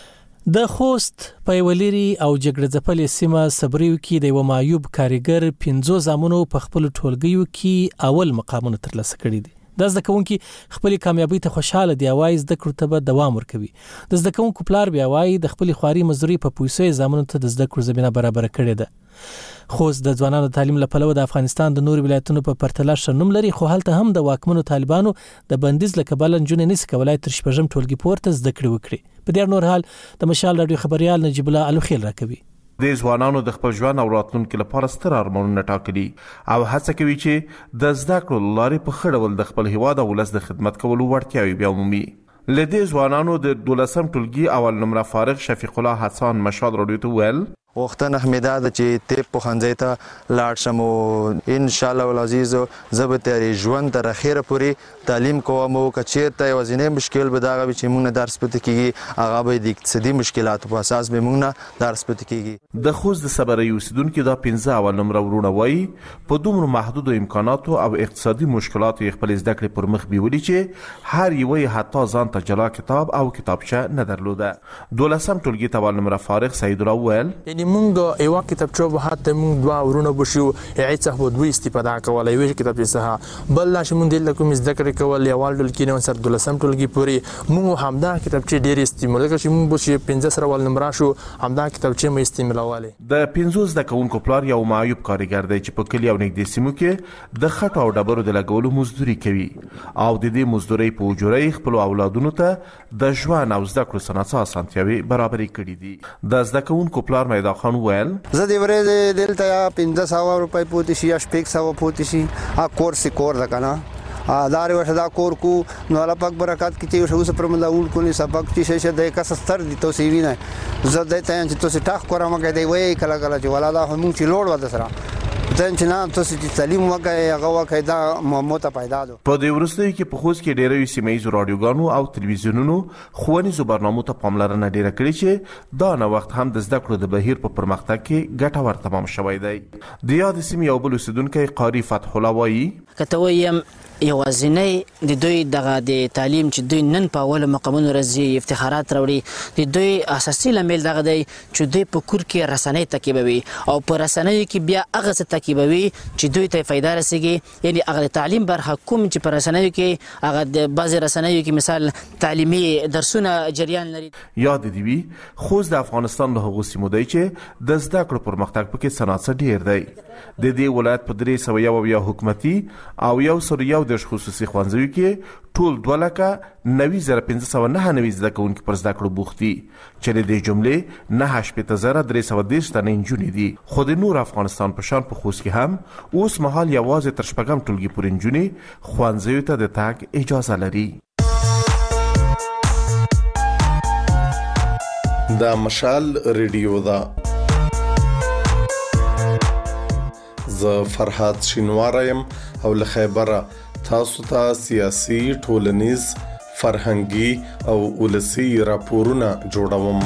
د خوست په یوه لرې او جګړه ځپلې سیمه صبریو کې د یوه معیوب کارګر پنځو زامنو په خپلو ټولګیو کې اول مقامونه ترلاسه کړي دي. د زده کوونکي خپل کامیابی ته خوشاله دی او وايي زده کړو ته به دوام ورکوي. د زده کوونکو پلار بیا وايي د خپل خواري مزدوري په پیسو زامنو ته د زده کړو زمينه برابر کړې ده. خوست د ځوانانو تعلیم لپاره د افغانستان د نور ولایتونو په پرتله شنوم لري، خو هلته هم د واکمنو طالبانو د بندیز لکبل نجونې نس کولای تر شپږم ټولګي پورته زده کړې وکړي. په دې نور حال د مشال رادیو خبريال نجیب الله الوخیل راکوي. د ځوانانو د خپل ژوند او راتلونکو لپاره ستر ارمانونه ټاکلي او هڅه کوي چې د زده کړو لارې په ښه ډول د خپل هیواد او ولس د خدمت کولو وړتیاوې بیا ومومي. له دې ځوانانو د دولسم ټولګي اول نمره فارغ شفیق الله حسن مشال رادیو ته ویل وختن احمدا د چې تیپ په خنځای ته لاړ شم او ان شاء الله العزیز زب تیاری ژوند تر اخره پوری تعلیم کوم او کچیرته وزنه مشکل به دا غوي چې موږ درس پته کیږي هغه به د اقتصادي مشکلاتو په اساس به موږ درس پته کیږي. د خوست د صبري اوسیدونکو دا پنځه اول نمره ورونه وای په دومره محدود امکاناتو او اقتصادي مشکلاتو خپل زده کړې پر مخ بیولې چې هر یو حتی ځان ته جلا کتاب او کتابچه نه درلوده. دولسم ټولګي اول نمره فارغ سید الله ویل مونږ یو کتابچه به هاته مونږ دوا ورونه بشو هیڅ څه دوی استفاده کولای وي کتابچه څخه بل لا چې مونږ د کوم ذکر کول یوال ډول کې نو سر دولسم ټولګي پوری مونږ همدا کتابچه ډېر استعمال کوي چې مونږ به پنځه سره ول نمبر شو همدا کتابچه مې استعمالواله. د پنځوس د کوونکو پلار یو معیوب کارګر دی چې په کلی او نږدې سیمو کې د خټو او ډبرو د لګولو مزدوري کوي او د دې مزدوري په اجورې خپل اولادونو ته د ژوند او زده کړو سناسه اسانتیاوي برابرې کړې دي. د زده کوونکو پلار مې خان ویل زه د ورځې دلته یا پنځه سوه روپۍ پوتې شي یا شپږ سوه پوتې شي ا کورس کور ده کنه دار وشه دا کور کو نو الله پاک برکات کی چې اوس پر ملاول کو نه سبق چې شه د کا ستر دي تو سی وینه زه د ته چې تو سی ټاخ کورم کې دی وای کلا کلا چې ولا دا هم چې لوړ ودا سره ځین چې نه تاسو چې تعلیم وکړئ هغه وکړئ دا موته پیدا ده. په دې وروستیو کې په خوست کې ډېرې سیمه‌ییزو رادیوګانو او تلویزیونونو ښوونیزو برنامو ته پاملرنه ډېره کړې چې دا نه وخت هم د زده کړو د بهیر په پرمختګ کې ګټور تمام شوی دی. د یاد سیمې یو بل اوسیدونکی قاری فتح الله وایي کته وایم یوازینی د دوی دغه د تعلیم چې دوی نن په اول مقامونو راځي افتخارات راوړي د دوی اساسي لامل دغه دی چې دوی په کور کې رسنۍ تکیبوي او په رسنۍ کې بیا هغه څه تکیبوي چې دوی ته فایده رسیږي. یعنی هغه تعلیم برخه کوم چې په رسنۍ کې هغه د بعض رسنۍ کې مثال تعلیمي درسونه جریان لري. یاد دی وی خوست د افغانستان له هغو سیمو دی چې د زده کړو پرمختګ پکې صنعت ډیر دی. د دې ولایت په درې سوه یو یا حکومتي او یو سر یو د خصوصي ښوونځیو کې ټول دوه لکه نوي زره پنځه سوه نهه نوي زده کوونکي پر زده کړو بوخت دي چې د دې جملې نهه شپېته زره درې سوه دېرش تنه نجونې دي. خو د نور افغانستان په شان په خوست کې هم اوس مهال یوازې تر شپږم ټولګي پورې نجونې ښوونځیو ته د تګ اجازه لري. دا مشال ریډیو ده. زه فرحات شینواره یم او له خیبره تاسو ته سیاسي، ټولنیز، فرهنګي او ولسی راپورونه جوړوم.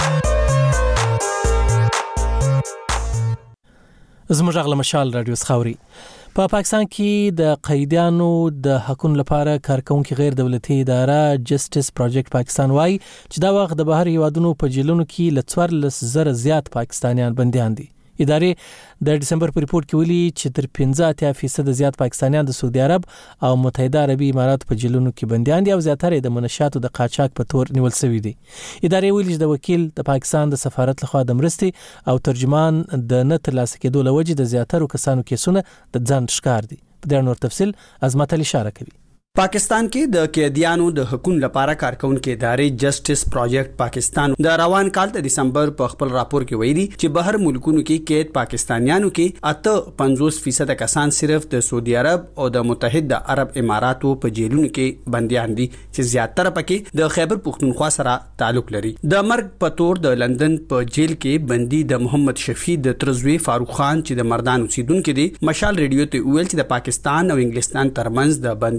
زموږ غږ له مشال رادیو څخه اورئ. په پا پاکستان کې د قیدیانو د حقوقو لپاره کارکونکو غیر دولتي اداره جسټس پروجیکټ پاکستان وايي چې دا وخت د بهر هیوادونو په جیلونو کې ل څوارلس زره زیات پاکستانیان بنديان دي. ادارې د دسمبر په ریپورت کې ویلي چې تر پنځه اتیا فیصد زیات پاکستانیان د سعودي عرب او متحده عربي امارات په جیلونو کې بنديان دي او زیاتره د منشاتو د قاچاق په تور نیول شوی دي. ادارې ویلي چې د وکیل د پاکستان د سفارت لخوا د مرستي او ترجمان د نه ترلاسه کېدو لوجې د زیاتره کسانو کیسونه د ځان ښکار دي. په دې نور تفصیل عظمت علي اشاره کوي. پاکستان کې د قیدیانو د حقوقو لپاره کارکونکو ادارې جسټس پروجیکټ پاکستان د روان کال د دسمبر په خپل راپور کې ویلي چې بهر ملکونو کې قید پاکستانیانو کې اته پنځوس فیصد کسان صرف د سعودي عرب او د متحده عرب اماراتو په جیلونو کې بنديان دي چې زیاتره پکې د خیبر پختونخوا سره تعلق لري. د مرګ په تور د لندن په جیل کې بندي د محمد شفیع د ترزوی فاروق خان چې د مردان اوسیدونکو دي مشال ریډیو ته ویل چې د پاکستان او انګلستان ترمنځ د بنديانو په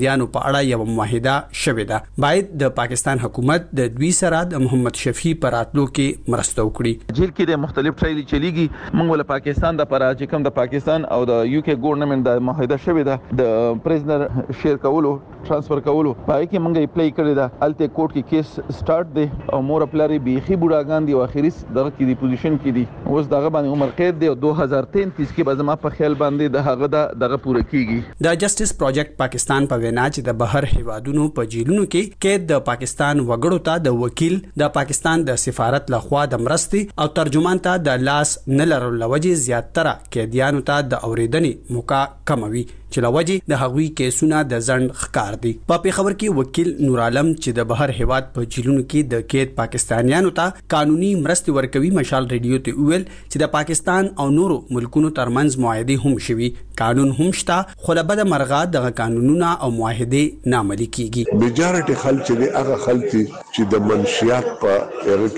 په اړه یو معاهده شوې ده. باید د پاکستان حکومت د دوی سره د محمد شفیع پر راتلو کې مرسته وکړي. جیل کې د مختلف ټرایل چلیږي. موږ ول پاکستان د پر چې کوم د پاکستان او د یو کې ګورنمنت د معاهده شوې ده د پریزنر شیر کولو ترانسفر کولو پای کې موږ اپلای کړی ده. الته کورټ کې کیس سٹارټ دی او مور پلاری بیخي بوډاګان دی او اخیری دغه کې دی پوزیشن کې دی. اوس دغه باندې عمر قید دی او دوه هزار تینتیس کې به زما په خیال باندې د هغه د دغه پوره کیږي. د جسټس پروجیکټ پاکستان په وینا چې د بهر هیوادونو په جیلونو کې قید د پاکستان وګړو ته د وکیل د پاکستان د سفارت لخوا د مرستې او ترجمان ته د لاس نه لرلو لوجې زیاتره قیدیانو ته د اوریدنې موقع کموي چې لوجې د هغوی کیسونه د ځند ښکار دي. په پیښور کې وکیل نور عالم چې د بهر هیواد په جیلونو کې د قید پاکستانیانو ته قانوني مرستې ورکوي مشال ریډیو ته ویل چې د پاکستان او نورو ملکونو ترمنځ معاهده هم شوي قانون هم شته خو له بده مرغه دغه قانونونه او معاهده ناملي کیږي. میجارټي خلک چې هغه خلک چې د منشیات په اړه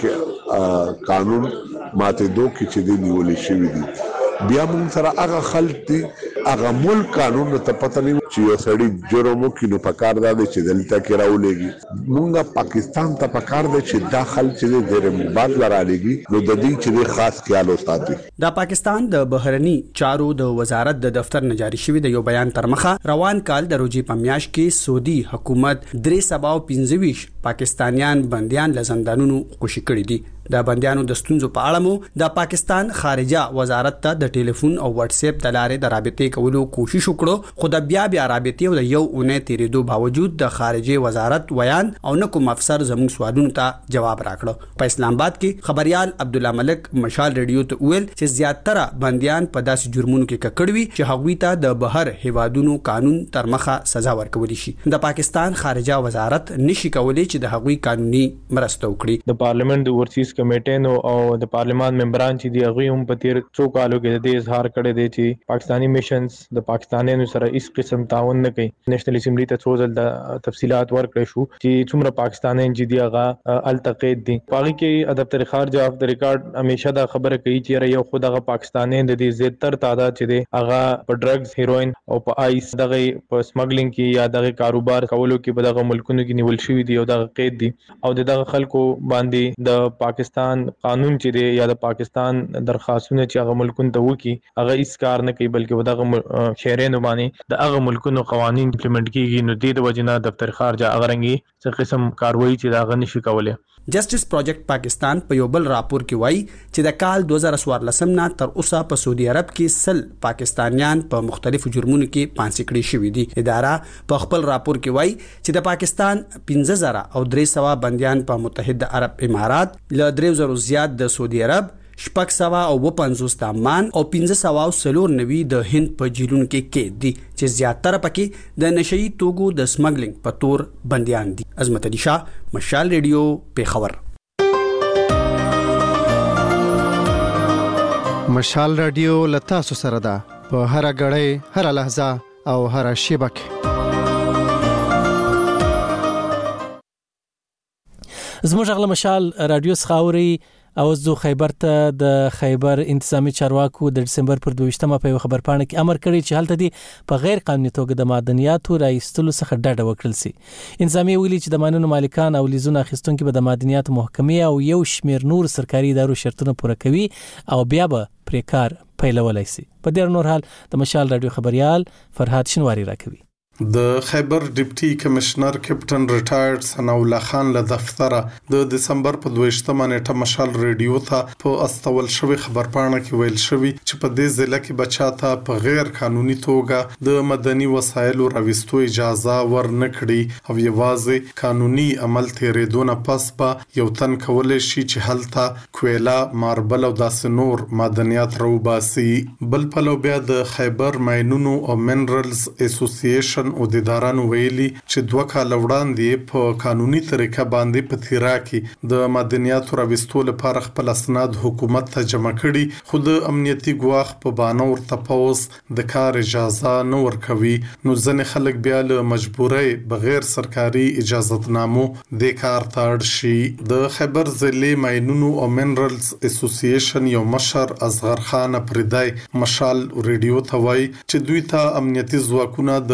کې قانون ماته دوه کې چې دی نیولې شوی دي بیا موږ سره هغه خلک دي هغه ملک قانون ته پته نه چې یو سړی جرم وکړي نو پکار دا دی چې دلته کې راولېږي. موږ پاکستان ته پکار دی چې دا خلک چې ډېر مباد لرالېږي نو د دې چې خاص خیال وساتي. د پاکستان د بهرني چارو د وزارت د دفتر نه جاری شوی د یو بیان تر مخه روان کال د روزي په میاشت کې سعودي حکومت درې سوه او پنځه ویشت پاکستانیان بنديان له زندانونو خوشي کړي دي. د بنديانو د ستونزو په اړه مو د پاکستان خارجه وزارت ته د ټلیفون او واتس اپ د لارې د رابطې کولو کوشش وکړو خو د بیا بیا رابطې او د یو اونۍ تیریدو باوجود د خارجه وزارت ویان او نه کوم افسر زموږ سوالونو ته جواب راکړو. په اسلام آباد کې خبريال عبد الله ملک مشال ریډیو ته ویل چې زیاتره بنديان په داسې جرمونو کې ککړوي چې هغوی ته د بهر هیوادونو قانون تر مخه سزا ورکول شي. د پاکستان خارجه وزارت نشي کولای چې د هغوی قانوني مرسته وکړي. د پارلیمنت د ورسیز کمیټې او د پارلیمان ممبران چې دی هغه هم په تیر څو کالو کې د اظهار کړی دی چې پاکستانی میشنز د پاکستانیانو سره هیڅ قسم تعاون نه کوي. نېشنل اسمبلی ته څو ځل د تفصيلات ورکړې شو چې څومره پاکستانیان چې دی هغه التقید دي. پاغي کې ادب تر خارجه اف د ریکارډ همیشه دا خبره کوي چې یو خود هغه پاکستانیان د دې زیاتره تعداد چې دی هغه په ډرګز هیروین او په آیس دغه په سمګلینګ کې یا دغه کاروبار کولو کې په دغه ملکونو کې نیول شوی دی او دغه قید دي او دغه خلکو باندې د پاکستان قانون چې دی یا د پاکستان درخواستونه چې هغه ملکونو ته وکي هغه هیڅ کار نه کوي بلکې دغه شهرینو باندې د هغه ملکونو قوانين امپلیمنٹ کیږي. نو د وجنه دفتر خارجه اغرنګي څه قسم کاروایی چې دا غنښ کولای. جسټس پروجیکټ پاکستان په یو بل راپور کې وایي چې د کال دوه زره څوارلسم نه تر اوسه په سعودي عرب کې سل پاکستانیان په مختلفو جرمونو کې پانسي کړي شوي دي. اداره په خپل راپور کې وایي چې د پاکستان پنځه زره او درې سوه بنديان په متحده عرب امارات له درې زره زیات د سعودي عرب شپږ سوه او پنځوس د عمان او پنځه سوه او څلور نوي د هند په جیلونو کې قید دي چې زیاتره پکې د نشئی توکو د سمګلینګ په تور بنديان دي. عظمت علي شاه مشال ریډیو پیښور. مشال ریډیو لتا سره ده په هر غړې هر لحظه او هر شیبه کې. زموږ غل مشال رادیو سخاوري او زو خیبر ته د خیبر انتظامی چارواکو د دسمبر پر دویشتمه په خبر پاڼه کې امر کړی چې هلته دی په غیر قانوني توګه د معدنیاتو راایستلو څخه ډډه وکړل شي. انتظامی ویلي چې د مانونو مالکان او لیزونه اخیستونکو به د معدنیاتو محکمې او یو شمیر نور سرکاري ادارو شرطونه پوره کوي او بیا به پرې کار پیلولای شي. په ډیر نور حال د مشال رادیو خبريال فرهاد شنواری راکوي. د خیبر ډیپټي کمشنر کیپټن ریټایرډ ثنا الله خان له دفتره د دسمبر په دویشتمه نیټه مشال ریډیو ته په استول شوی خبرپاڼه کې ویل شوی چې په دې ځله کې بچاته په غیر قانوني توګه د مدني وسایلو راوستو اجازه ورنکړي او یوازې قانوني عمل تیرېدونه پس به یو تن کولای شي چې هلته کویلا ماربل او داسې نور معدنیات راوباسي. بل پلو بیا د خیبر ماینونو او منرالز اسوسییشن او د ادارانو ویلي چې دوه کال وړاندې په قانوني طریقه باندې په تیرا کې د معدنیاتو راوستو لپاره خپل اسناد حکومت ته جمع کړي خو د امنیتي ګواښ په بانه ورته پوز د کار اجازه نه ورکوي. نو ځنې خلک بیا له مجبورۍ بغیر سرکاري اجازهتنامو د کار ته اړ شي. د خیبر ضلع ماینونو او منرالز اسوسییشن یو مشر اصغر خان پردای مشال ریډیو ته وایي چې دوی ته امنیتي ځواکونه د کم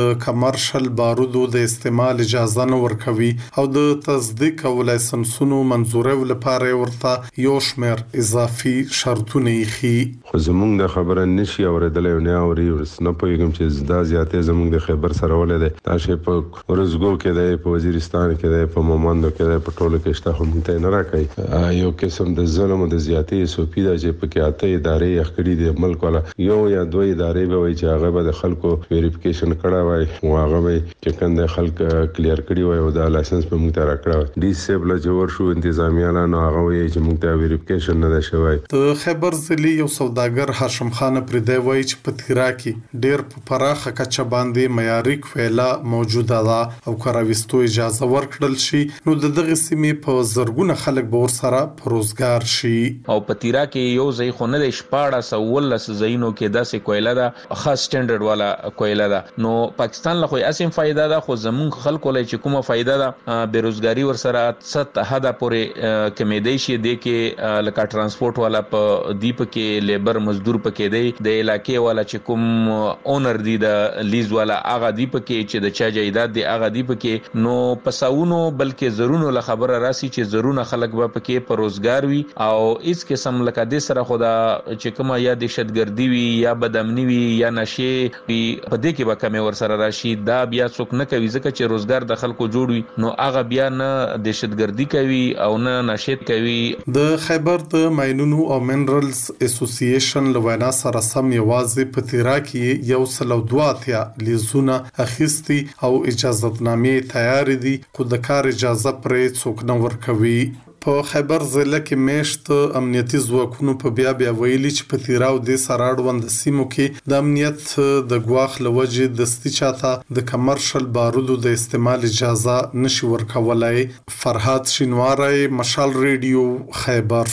کمرشل بارودو د استعمال اجازه نه ورکوي او د تصدیق او لایسنسونو منظورولو لپاره ورته یو شمېر اضافي شرطونه یې خو زمونږ د خبره نشي اورېدلی او نه اوري ورس نه پوهېږم چې دا زیاتې زمونږ د خیبر سره ولې دی دا شی په ورزګو کې دی په وزیرستان کې دی په مومندو کې دی په ټولو کې شته خو موږ ته نه راکوي یو قسم د ظلم او د زیاتې سوپي ده چې پکې اته ادارې یې کړي دي ملک والا یو یا دوه ادارې به وایي چې هغه به د خلکو ویریفیکیشن کړی وای او هغه به چې کنده خلک کلیر کړي وای او دا لایسنس په موږ ته راکړی ډي سیبل چې ورشو انتظامیه لا نو هغه وایي چې موږ ته ویریفیکیشن نه ده شوی د خیبر ضلع یو سوداګر هاشم خان پردی وایي چې په تیرا کې ډېر په پراخه کچه باندې معیاري کویلا موجوده ده او کارويستو اجازه ورکړل شي نو د دغه سیمې په زرګونه خلک به ورسره په روزګار شي او په تیرا کې یو ځای خو نه دی شپاړس او ولس ځایونو کې داسې کویلا ده خاص سټانډرډ والا کویلا ده نو پاکستان له خو اسیم فائدہ ده خو زمونږ خلکو لای چې کومه فائدہ ده بیروزګاری ورسره ست حدا پورې کمیدای شي د کې لکه ترانسپورت والا په دیپ کې لیبر مزدور پکې دی د علاقې والا چې کوم اونر دی د لیز والا هغه دیپ کې چې د چا جایداد دی هغه دیپ کې نو پساونو بلکې زرونو له خبره راسي چې زرونه خلک به پکې په روزګار وي او هیڅ قسم لکه د سره خدا چې کومه یا دهشتګردي وي یا بدامني وي یا نشي وي په دې کې به کمې ورسره راشي دا بیا څوک نه کوي ځکه چې روزګار د خلکو جوړ وي نو هغه بیا نه دهشتګردي کوي او نه نشید کوي د خیبر د ماینونو او منرالز اسوسییشن لوینا سره سم یوازې په تیرا کې یو سلو دواتیا لیزونه اخیستي او اجازهتنامې تیار دي خو د کار اجازه پرې څوک نه ورکوي په خیبر ضلع کې میشت امنیتي ځواکونو په بیا بیا ویلي چې په تیرا او د سراړوند سیمو کې د امنیت د ګواخ لوجه دستي چاته د کمرشل بارودو د استعمال اجازه نشي ورکولای فرحات شینواری مشال ریډیو خیبر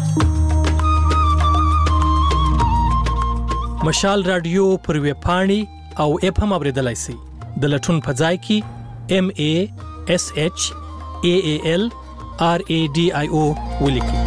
مشال رادیو پر ویب پاڼې او اپ هم اوریدلای شئ د لټون په ځای کې ام ا اس اچ ا ا ال آر ا ډي آی او ولیکئ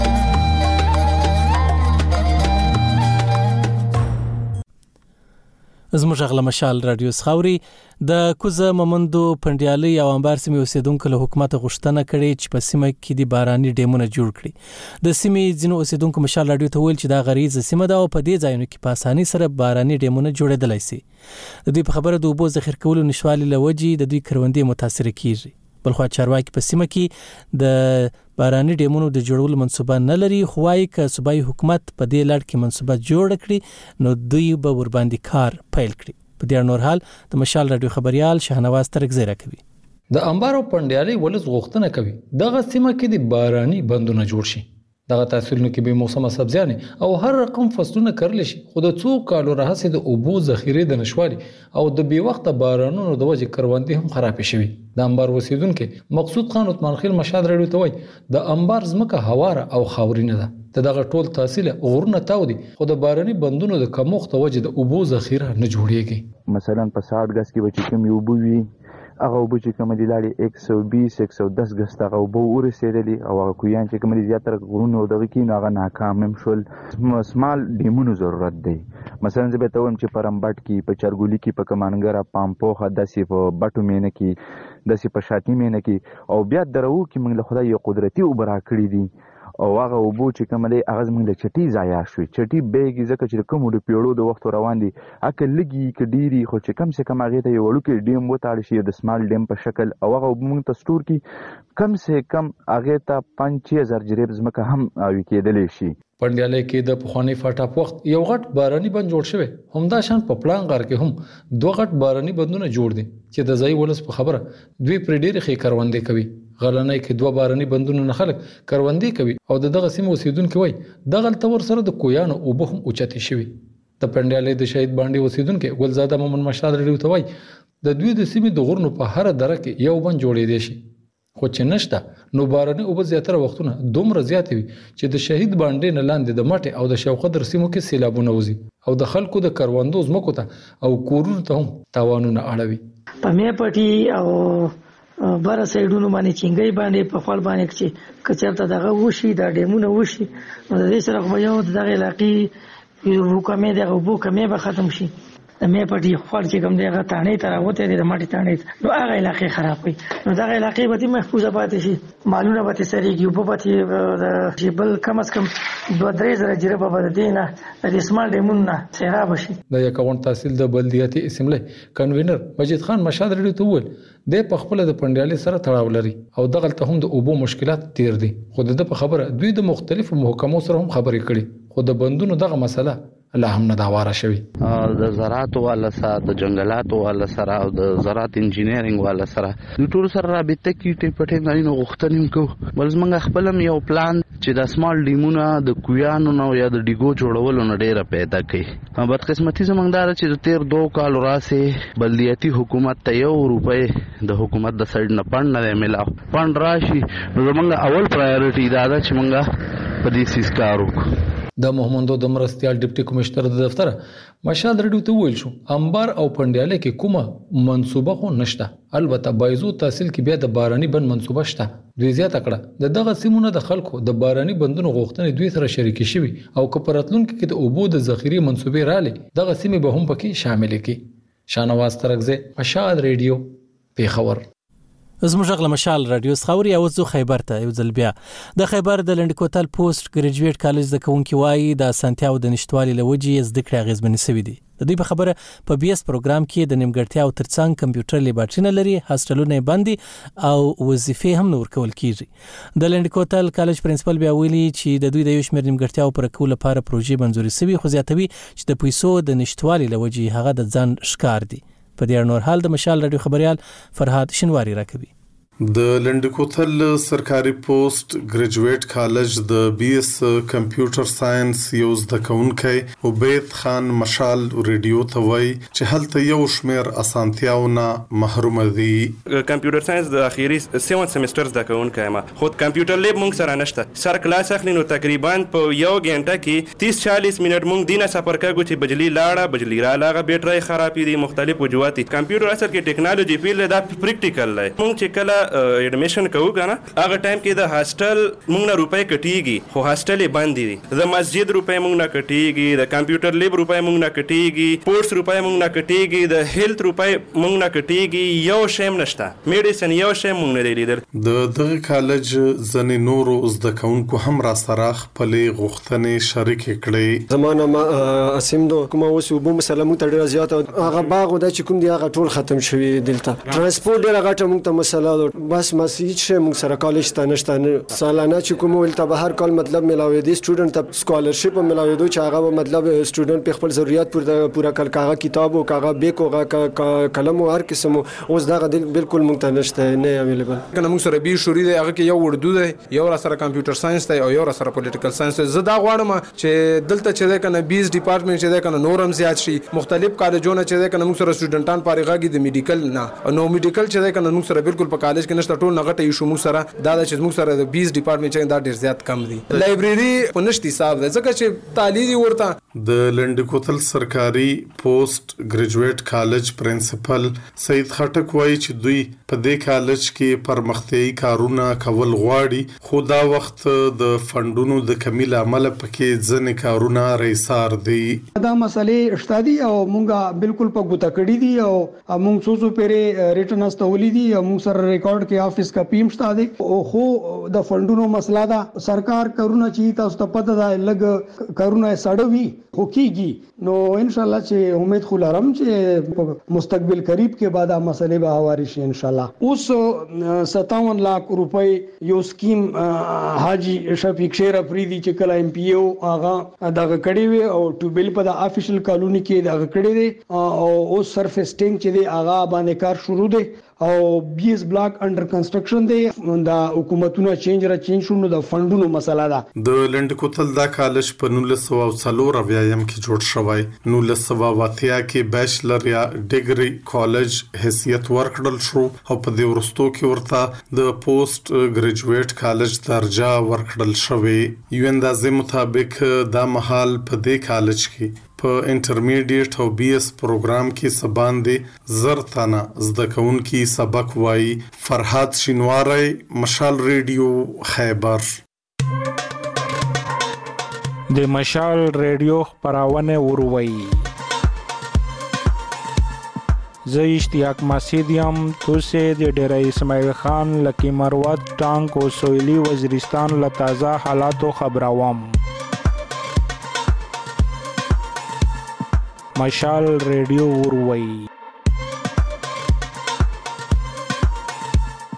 زموږ غلا مشال رادیو سخاوري د کوزه ممندو پندیالي او انبار سیمې اوسیدونکو له حکومت غوښتنه کړې چې په سیمه کې د باراني ډیمونه جوړ کړي د سیمې ځینو اوسیدونکو مشال رادیو ته ویل چې دا غریزه سیمه ده او په دې ځایونو کې په اساني سره باراني ډیمونه جوړېدلای شي د دوی په خبره د اوبو ذخیره کولو نشوالي لوجي د دوی کروندې متاثر کیږي بلخو چارواکي په سیمه کې د باراني ډیمونو د جوړولو منصوبه نه لري خو وايي ک صوبایي حکومت په دې لړ کې منصوبه جوړ کړي نو دوی به ور باندې کار پیل کړي په دې نور حال د مشال رادیو خبريال شهنواز ترګزی راکوي د انبار او پندیالي ولز غوښتنه کوي دغه سیمه کې د باراني بندونه جوړ شي دغه تحصیلونو کې به موسمه سبزیانې او هر رقم فصلونه کرل شي خو د څو کالو راهسې د اوبو ذخیره د نشوالي او د بي وخت بارانونو د وجې کروندې هم خراب شوي د انبار وسیدونکو مقصود خان عثمان خیل مشاد رادیو ته وای د انبار زمکه هواره او خاورینه ده دغه ټول تحصیل غورنه تاودي خو د باراني بندونو د کموخت وجې د اوبو ذخیره نه جوړیږي مثلا په ساړ غس کې به چې کوم یو بو وي هغه وبو چې کوم د لاري ایک سو بیس ایک سو دس غس هغه وبو ورسېدلی او هغه کویان چې کوم دي زیاتره غرونو دغه کې نو هغه ناکام هم شول سمال ډیمونو ضرورت دی مثلا زه به ته وایم چې پرمبټ کې په چرګولی کې په کمانګرا پامپوخه داسې په بټو مینه کې داسې په شاتی مینه کې او بیا درو کې موږ له خدای یو قدرتي وبرا کړی دي او هغه وبو چې کوم دی هغه موږ له چټي ضایع شوی چټي بیګي ځکه چې کوم د پیړو د وخت روان دي اکه لګي کډيري خو چې کم سه کم هغه ته یو وړوکی ډیم وتاړ شي د سمال ډیم په شکل او هغه موږ ته سٹور کی کم سه کم هغه ته پنځه هزار جریب زمکه هم اوي کېدلې شي پندیاله کې د پخوانی فاټاپ وخت یو غټ باراني بند جوړ شوی همدا شان په پلان غار کې هم دوه غټ باراني بندونه جوړ دي چې د ځای ولس په خبره دوی پر ډېر خې کروندې کوي غلنۍ کې دوه باراني بندونه نه خلک کروندې کوي او دغه سیمه اوسیدونکو وای دغه تور سره د کویانو او بخم اوچتې شوی د پندیاله د شهید باندې اوسیدونکو ګلزاده مومن مشاد رډیو ته وای د دوی د سیمې د غرونو په هر دره کې یو بند جوړې دي شي خو چې نشته نو باراني او زیاتره وختونه دومره زیات وي چې د شهید باندې نه لاندې د مټه او د شوقدر سیمو کې سیلابونه وزي او د خلکو د کروندو زمکو ته او کورونو ته هم تاوانونه اړوي په مې پټي او بار سایډونو باندې چنګي باندې په خپل باندې چې کچرته دغه وشي د ډیمونه وشي نو د دې سره خو یو دغه علاقې حکومت دغه وبو کمې به ختم شي د مې پټي خپل چې کوم دی هغه تانې تر وته د ماټي تانې نو هغه علاقې خراب وي نو دا علاقې به محفوظه پاتې شي مالونه به سریږي په پاتې چې بل کم از کم دوه درې زره جریبه به دینه د سمال ډیمونه خراب شي. د یکاون تحصیل د بلدیاتي اسمبلی کنوینر مجید خان مشاد رډیو ته وویل د په خپل د پنډیالي سره تړاو لري او دغه ته هم د اوبو مشکلات تیر دي خو د په خبره دوی د مختلفو محکمو سره هم خبرې کړي خو د بندونو دغه مسله لا هم نه دا واره شوی. د زراعت والا سره د جنگلات والا سره او د زراعت انجینیرینګ والا سره د ټول سره رابطه کیږي پټه نه نو غوښتنیم کو بل زمنګ خپلم یو پلان چې د سمال ډیمونه د کویانو نو یا د ډیګو جوړولو نه ډیره پیدا کړي بد قسمتي زمنګ دار چې تیر دوه کال راسه بلدیاتي حکومت ته یو روپۍ د حکومت د سایډ نه پاند نه ملاو پاند راشي نو زمنګ اول پرایورټي دا ده چې منګه په دې سیس کارو د محمدو د مرستيال ډیپټي کمشنر د دفتر مشال رډیو ته ویل شو انبار او پنډیاله کې کومه منصوبه خو نشته البته بایزو تحصیل کې بیا د باراني بند منصوبه شته دوی زیات کړه د دغه سیمونو د خلکو د باراني بندونو غوښتنې دوی سره شریک شي او کپراتلون کې د اوبو د ذخیره منصوبې رالي دغه سیمه به هم پکې شامل کړي شانواز ترغزه مشال رډیو پیښور زموږ غل مشال رادیو خوري او زو خیبر ته یو ځل بیا د خیبر د لنډکوتل پوسټ ګریجویټ کالج د کوونکی وایي د سانتیاو د نشټوالي لوجې زده کړې غیزمنې سوي دي د دې په خبره په بي اس پروګرام کې د نیمګړتیا او ترڅنګ کمپیوټر لیبارټري لري هاستلونه باندې او وظیفې هم نور کول کیږي د لنډکوتل کالج پرنسپل بیا ویلي چې د دوی د یو شمېر نیمګړتیا پر کول لپاره پروژې منځوري سوي خو زیاتوي چې د پیسو د نشټوالي لوجې هغه د ځان ښکار دي په دې نور حال د مشال رادیو خبريال فرهاد شنواری راکوي. د لنډکوتل سرکاري پوسټ ګریجویټ کالج د بي اس کمپیوټر ساينس یو زده کوونکی عبید خان مشال ریډیو ته وایي چې هلته یو شمېر اسانتیاونه محروم دي. کمپیوټر ساينس د اخیری سیون سیمستر زده کوونکی ما خود کمپیوټر لیب مونږ سره نشته سر کلاس اخلي نو تقریبا په یو غنټه کې تیس چالیس منټ مونږ دینه سفر کوو چې بجلی لاړه بجلی را لاغه بیټری خراب دي مختلف وجوهات کمپیوټر اصل کې ټیکنالوژي فیلډ دا پریکټیکل دی مونږ چې کله اډمیشن کوو کنه هغه ټایم کې د هاستل مونږ نه روپۍ کټیږي خو هاستل یې بند دي د مسجد روپۍ مونږ نه کټیږي د کمپیوټر لیب روپۍ مونږ نه کټیږي پورټس روپۍ مونږ نه کټیږي د هیلث روپۍ مونږ نه کټیږي یو شیم نشته میډیسن یو شیم مونږ نه لیدل. د دغه کالج ځنې نورو زده کوونکو هم را سره خپلې غوښتنې شریک کړې. زمانه ما اسیم دو کومه اوس وبو مسله مونږ ته ډیره زیاته هغه باغ د چې کوم دی هغه ټول ختم شوی دلته ترانسپورت ډیره غټه مونږ ته مسله بس مسیج شه مونږ سره کالج ته نشته سالانه چې کوم ولته به هر کال مطلب ملاوي دي سټوډنټ ته سکالرشپ ملاوي دوی چې هغه مطلب سټوډنټ په خپل ضرورت پوره پوره کول کاغه کتاب او کاغه بیک او قلم او هر قسم اوس دا بالکل مونږ ته نشته نه اویلیبل کنه مونږ سره بي شوري دی هغه کې یو اردو دی یو را سره کمپیوټر ساينس دی او یو را سره پولیټیکل ساينس زه دا غواړم چې دلته چې ده کنه بیس ډپارټمنټ چې ده کنه نورم زیات شي مختلف کالجونه چې ده کنه مونږ سره سټوډنټان فارغاږي د میډیکل نه نو میډیکل چې ده کنه مونږ سره بالکل په کالج کې نشته ټول نغټه یو شو مونږ سره دا چې مونږ سره د بیس ډپارټمنټ چې دا ډیر زیات کم دي لایبرری په نشتی حساب ده ځکه چې تعلیمي ورته. د لنډکوتل سرکاري پوسټ ګریجویټ کالج پرنسپل سید خټک وایي چې دوی په دې کالج کې پرمختیايي کارونه کول غواړي خو دا وخت د فندونو د کمی لامل پکې ځنې کارونه ریسار دي. دا مسلې اشتادي او مونږه بالکل په ګوتا کړی دي او مونږ څو څو پیره ریټن استولې دي او مونږ سره ریکارډ کې افیس کا پیم شته دي خو د فندونو مسله ده سرکار کارونه چې تاسو ته پته ده لګ کارونه سړوي خو کیږي نو ان شاء الله چې امید خو لرم چې مستقبل قریب کې بعد مسلې به هواري شي ان شاء الله. اوس ستاون لک روپۍ یو سکیم حاجی شفیق شیر افریدي چې کله ایم پی او هغه دغه کړی وي او ټو بل په د افیشل کالونی کې دغه کړی دی او اوس سرفیسټینګ چې دی هغه باندې کار شروع دی او بیس بلاک انډر کنسټرکشن دی د حکومتونو چینج را چینج شونه د فندونو مسله ده. د لنډکوتل دا کالج په نولس سوه څلور اویایم کې جوړ شوی نولس سوه اتیا کې بیچلر یا ډیګري کالج حیثیت ورکړل شو او په دې وروستو کې ورته د پوسټ ګریجویټ کالج درجه ورکړل شوی. یو اندازې مطابق دا مهال په دې کالج کې په انټرمیډیټ او بي اس پروګرام کې سباندې زر تنه زده کوونکي سبق وایي. فرهاد شینواری مشال ریډیو خیبر. د مشال ریډیو خبرونه وروي زه اشتیاق مسعود یم توسې د ډیره اسماعیل خان لکی مروت ټانک او سویلی وزیرستان له تازه حالاتو خبروم. مشال ریډیو وروي.